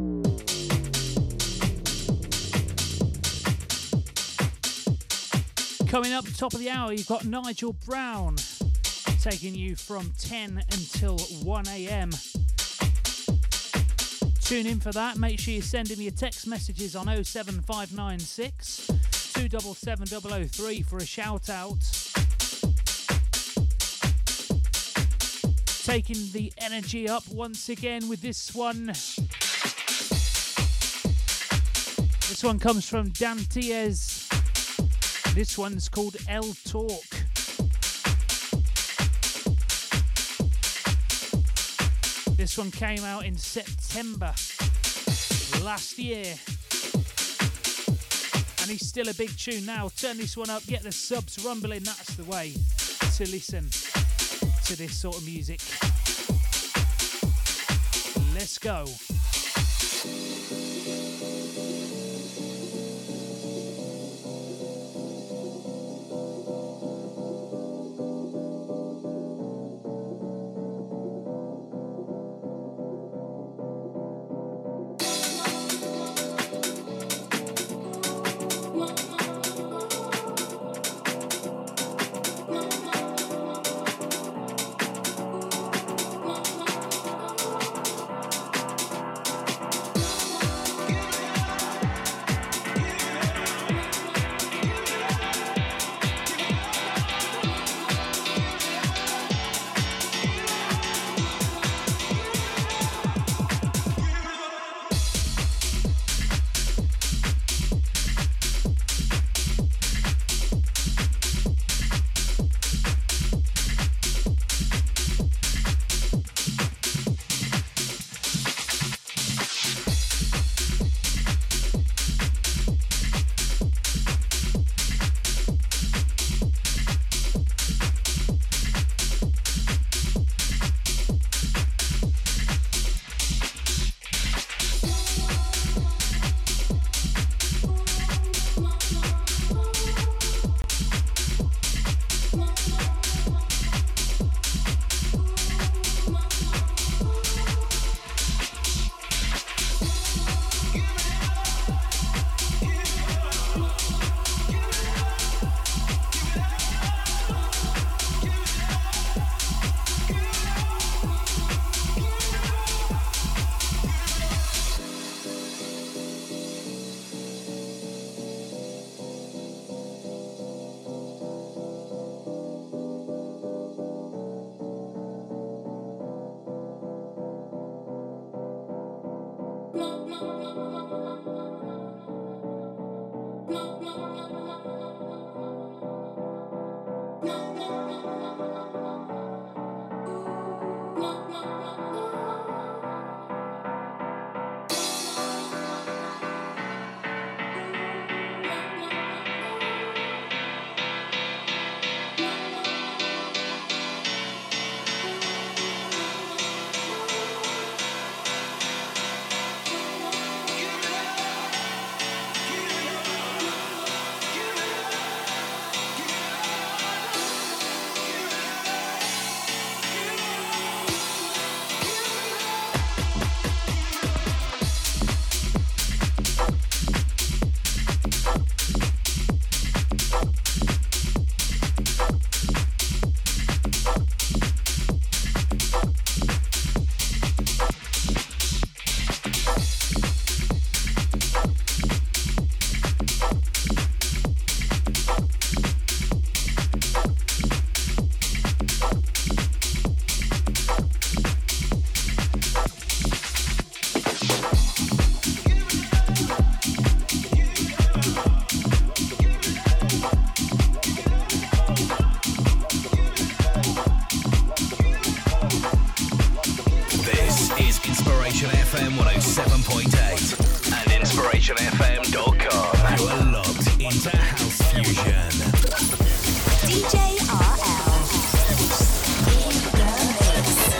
Coming up top of the hour, you've got Nigel Brown taking you from ten until one a.m. Tune in for that. Make sure you're sending me your text messages on oh seven five nine six, two seven seven zero zero three for a shout out. Taking the energy up once again with this one. This one comes from Dan Diaz. This one's called El Talk. This one came out in September last year. And he's still a big tune now. Turn this one up, get the subs rumbling. That's the way to listen to this sort of music. Let's go. inspiration f m dot com. You are locked into House Fusion. D J R L in the mix.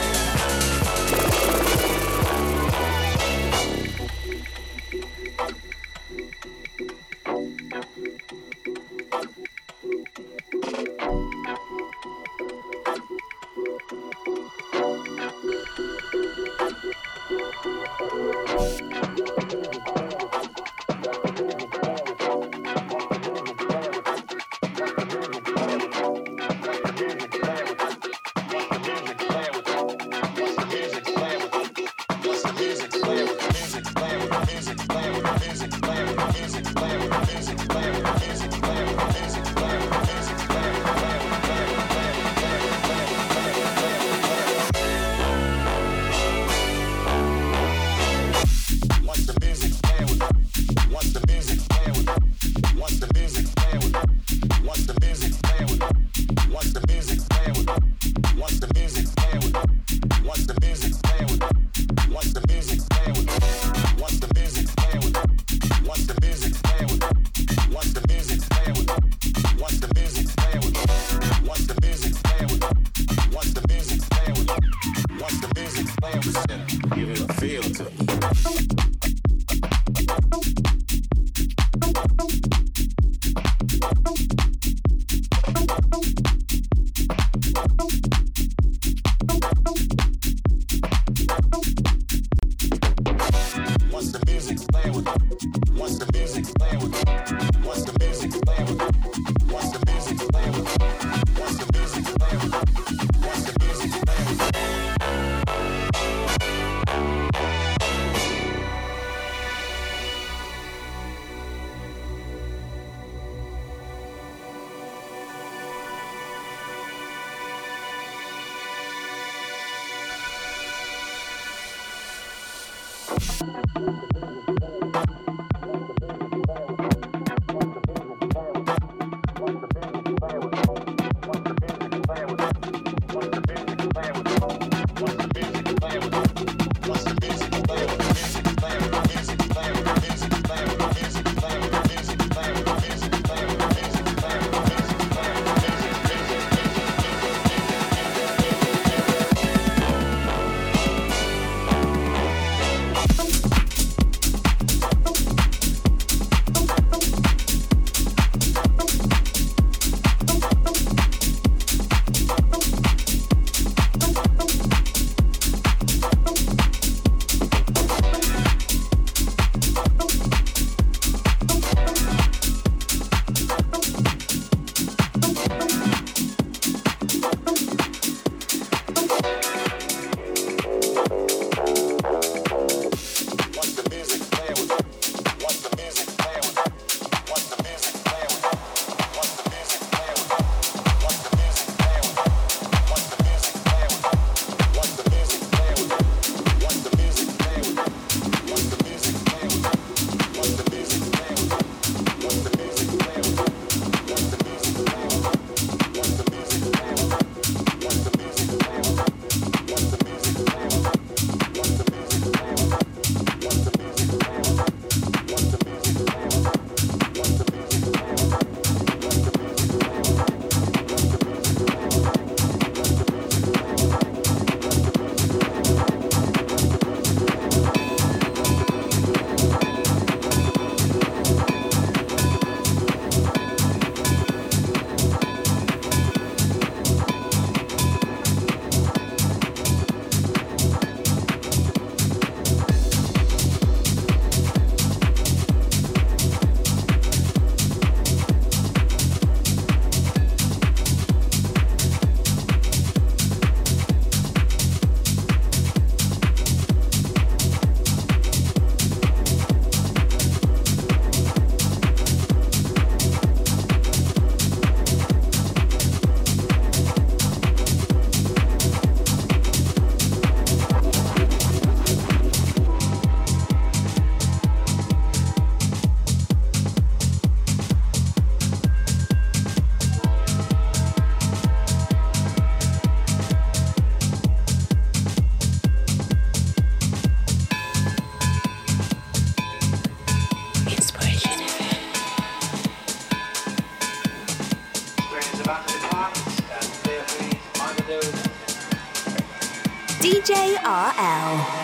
D J R L.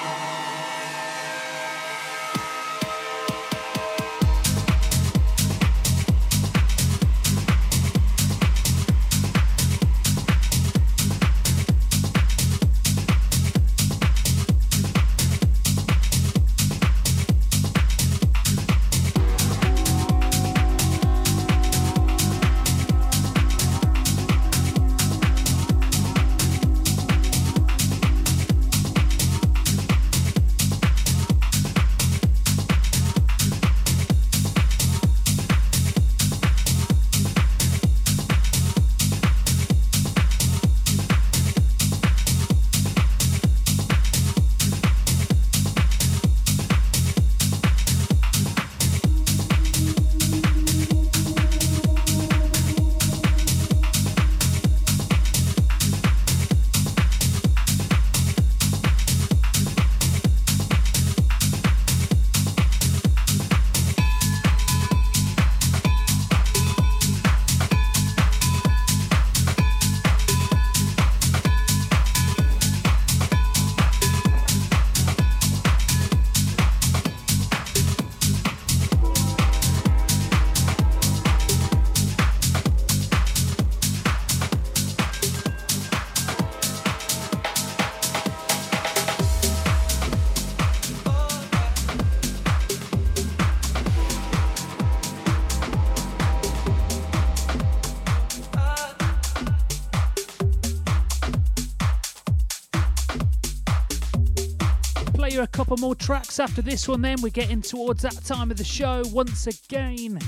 A couple more tracks after this one, then we're getting towards that time of the show once again.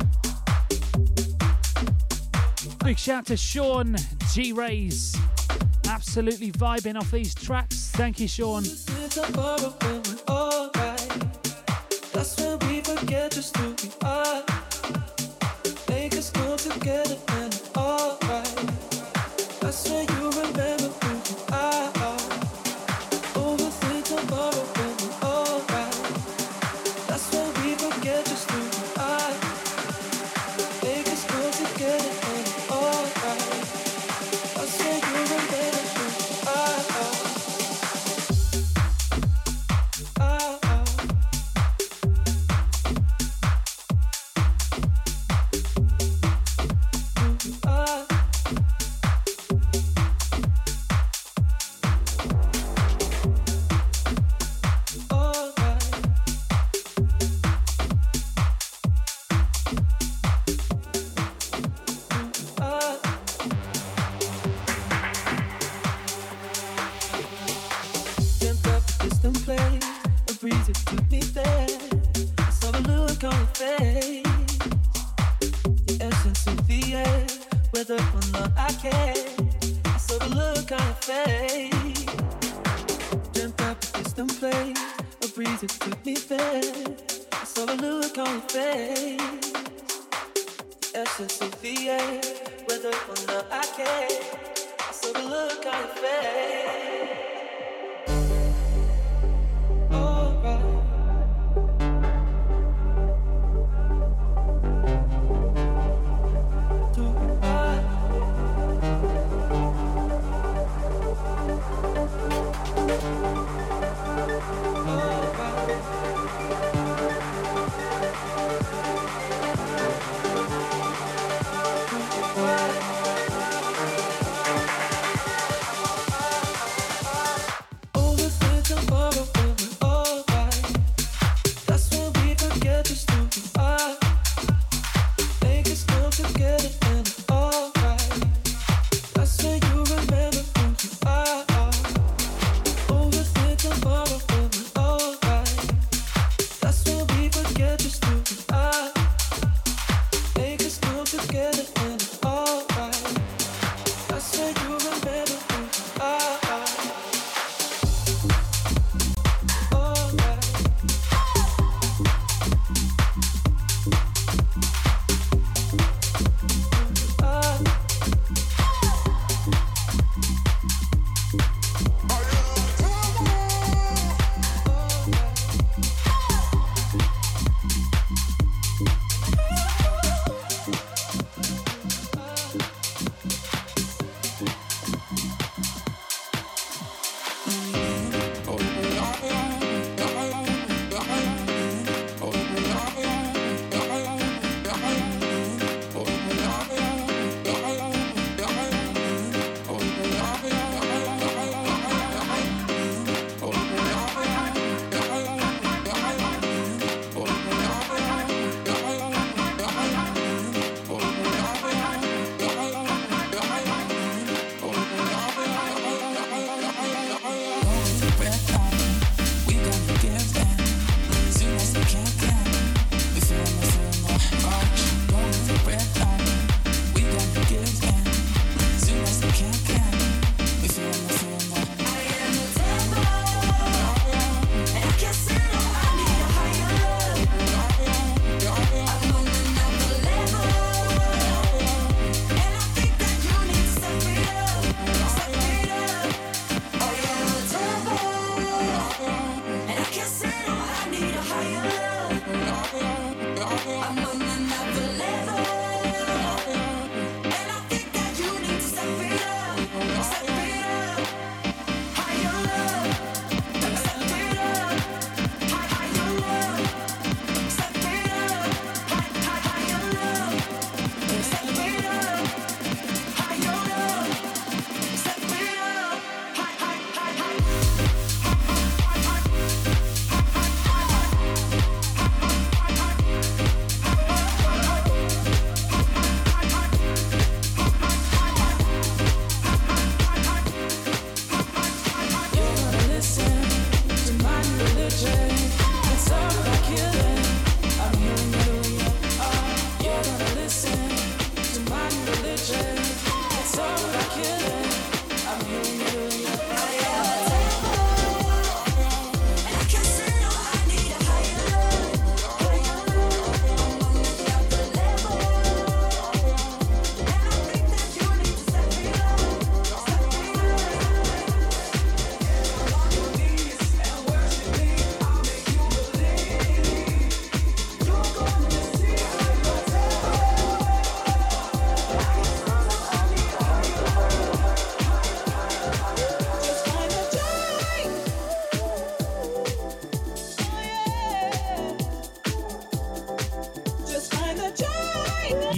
Big shout to Sean G Rays, absolutely vibing off these tracks. Thank you, Sean. That's when we forget just who we are. Make us go together and it's alright. That's when you remember who you are. Overthink tomorrow when we're alright. That's when we forget just who we are. Make us go together and it's alright. That's when you remember who you are. Oh, oh.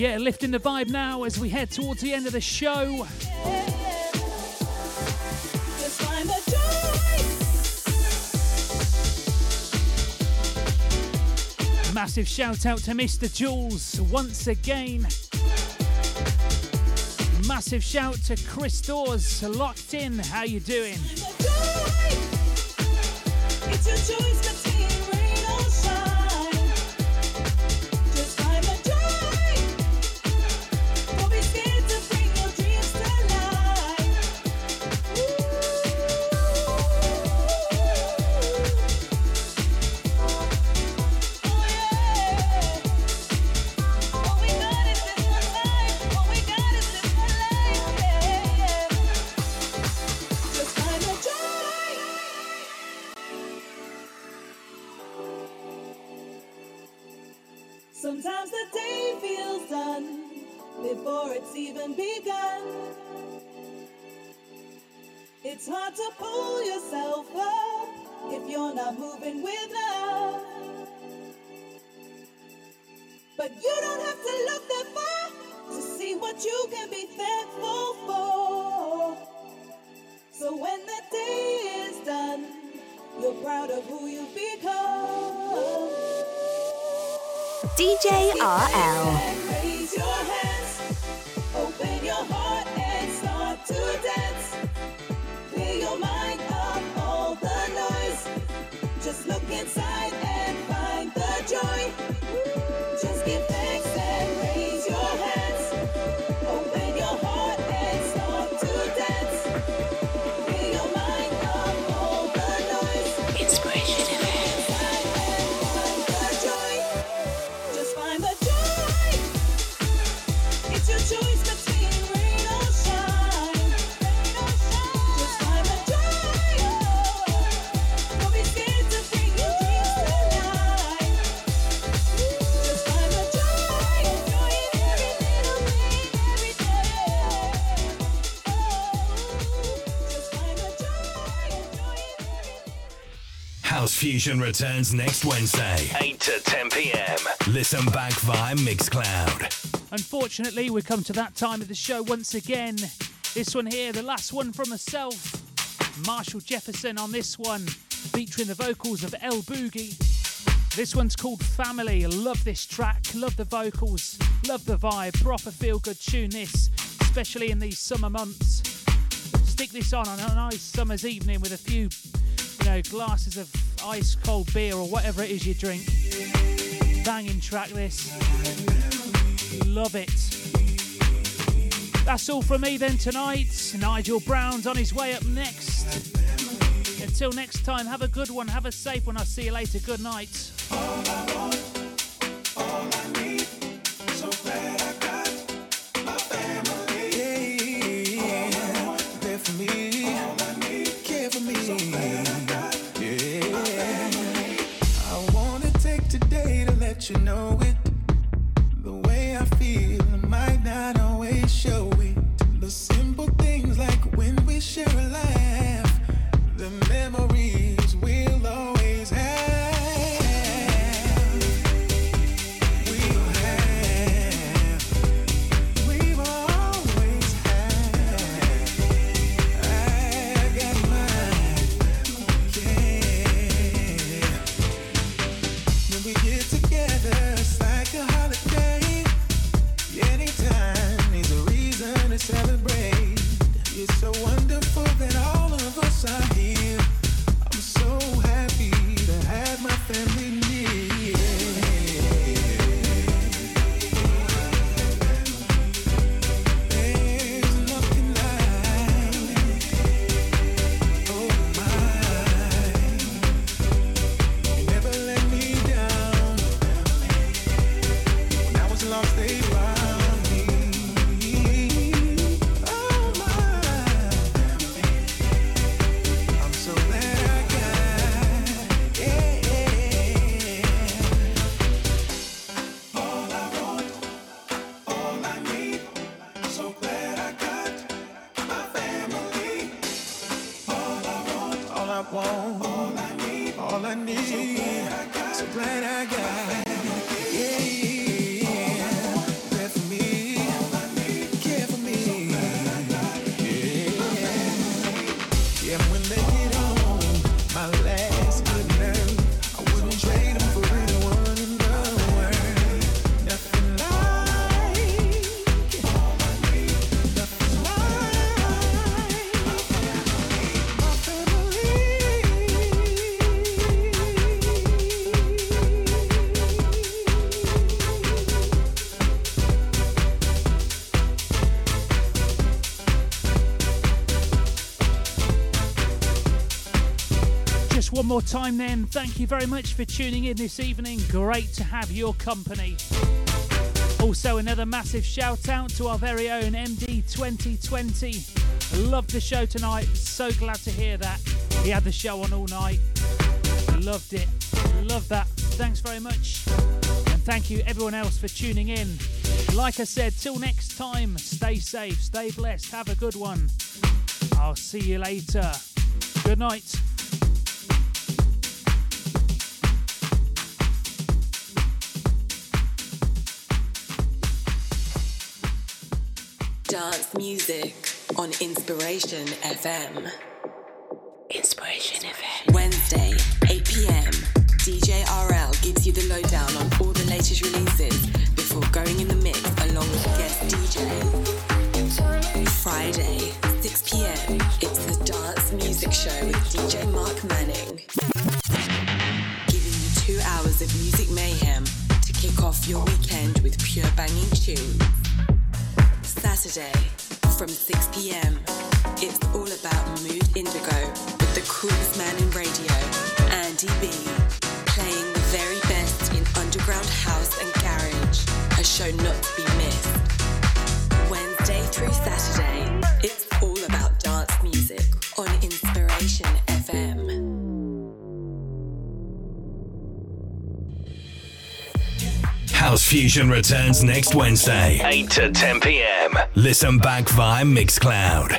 Yeah, lifting the vibe now as we head towards the end of the show. Just find the joy. Massive shout out to Mister Jules once again. Massive shout to Chris Dawes, locked in. How you doing? It's your choice between rain or shine. Just find the joy. Don't be scared to bring your dreams to life. Oh yeah. All we got is this one life. All we got is this one life. Yeah. Just find the joy. Sometimes the day feels done before it's even begun. It's hard to pull yourself up if you're not moving with love. But you don't have to look that far to see what you can be thankful for. So when the day is done, you're proud of who you've become. D J R L. Raise your hands, open your heart and start to dance. Clear your mind of all the noise. Just look inside and find the joy. Just give thanks and raise your hands. Open your heart and start to dance. Clear your mind of all the noise. Inspiration F M. Just find the joy. It's your choice between rain or shine. Just find the joy. Don't be scared to bring your dreams to life. Just find the joy. Joy in every little thing, every day. Just find the joy. Joy in everything. House Fusion returns next Wednesday, eight to ten p.m. Listen back via Mixcloud. Unfortunately, we come to that time of the show once again. This one here, the last one from myself, Marshall Jefferson on this one, featuring the vocals of El Boogie. This one's called Family. Love this track, love the vocals, love the vibe, proper feel-good tune this, especially in these summer months. Stick this on on a nice summer's evening with a few, you know, glasses of ice cold beer or whatever it is you drink. Banging track this. Love it. That's all from me then tonight. Nigel Brown's on his way up next. Until next time, have a good one, have a safe one. I'll see you later. Good night. All I want, all I need, so glad I got my family. Yeah, there for me, all I need, care for me. So glad I got yeah. I wanna take today to let you know it. The way I feel, I might not always show it. The simple things like when we share a laugh, the memories we'll always have. We'll have, we've always had. I got mine, yeah. When we get together, it's like a holiday. Anytime is a reason to celebrate. It's so wonderful that all of us are here. I'm so happy to have my family near. There's nothing like, oh my, you never let me down. When I was lost, they found me. Oh my, I'm so glad I got, yeah. All I want, all I need, so glad I got my family. All I want, all I want, all I need, all I need, so glad I got, so glad I got, yeah. There for me, Just one more time then, thank you very much for tuning in this evening. Great to have your company. Also another massive shout out to our very own M D twenty twenty. Loved the show tonight, so glad to hear that. He had the show on all night. Loved it, love that. Thanks very much. And thank you everyone else for tuning in. Like I said, till next time, stay safe, stay blessed, have a good one. I'll see you later. Good night. Dance music on Inspiration F M. Inspiration F M. Wednesday, eight p.m. D J R L gives you the lowdown on all the latest releases before going in the mix along with a guest D J. Friday, six p.m. It's the Dance Music Show with D J Mark Manning. Giving you two hours of music mayhem to kick off your weekend with pure banging tunes. Saturday, from six p.m. It's all about Mood Indigo with the coolest man in radio, Andy B, playing the very best in underground house and garage, a show not to be missed. Wednesday through Saturday, it's all about dance music on Inspiration F M. House Fusion returns next Wednesday, eight to ten p.m. Listen back via Mixcloud.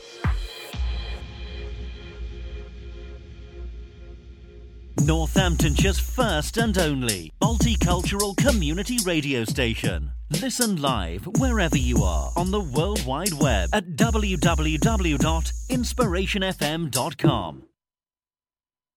Northamptonshire's first and only multicultural community radio station. Listen live wherever you are on the World Wide Web at w w w dot inspiration f m dot com.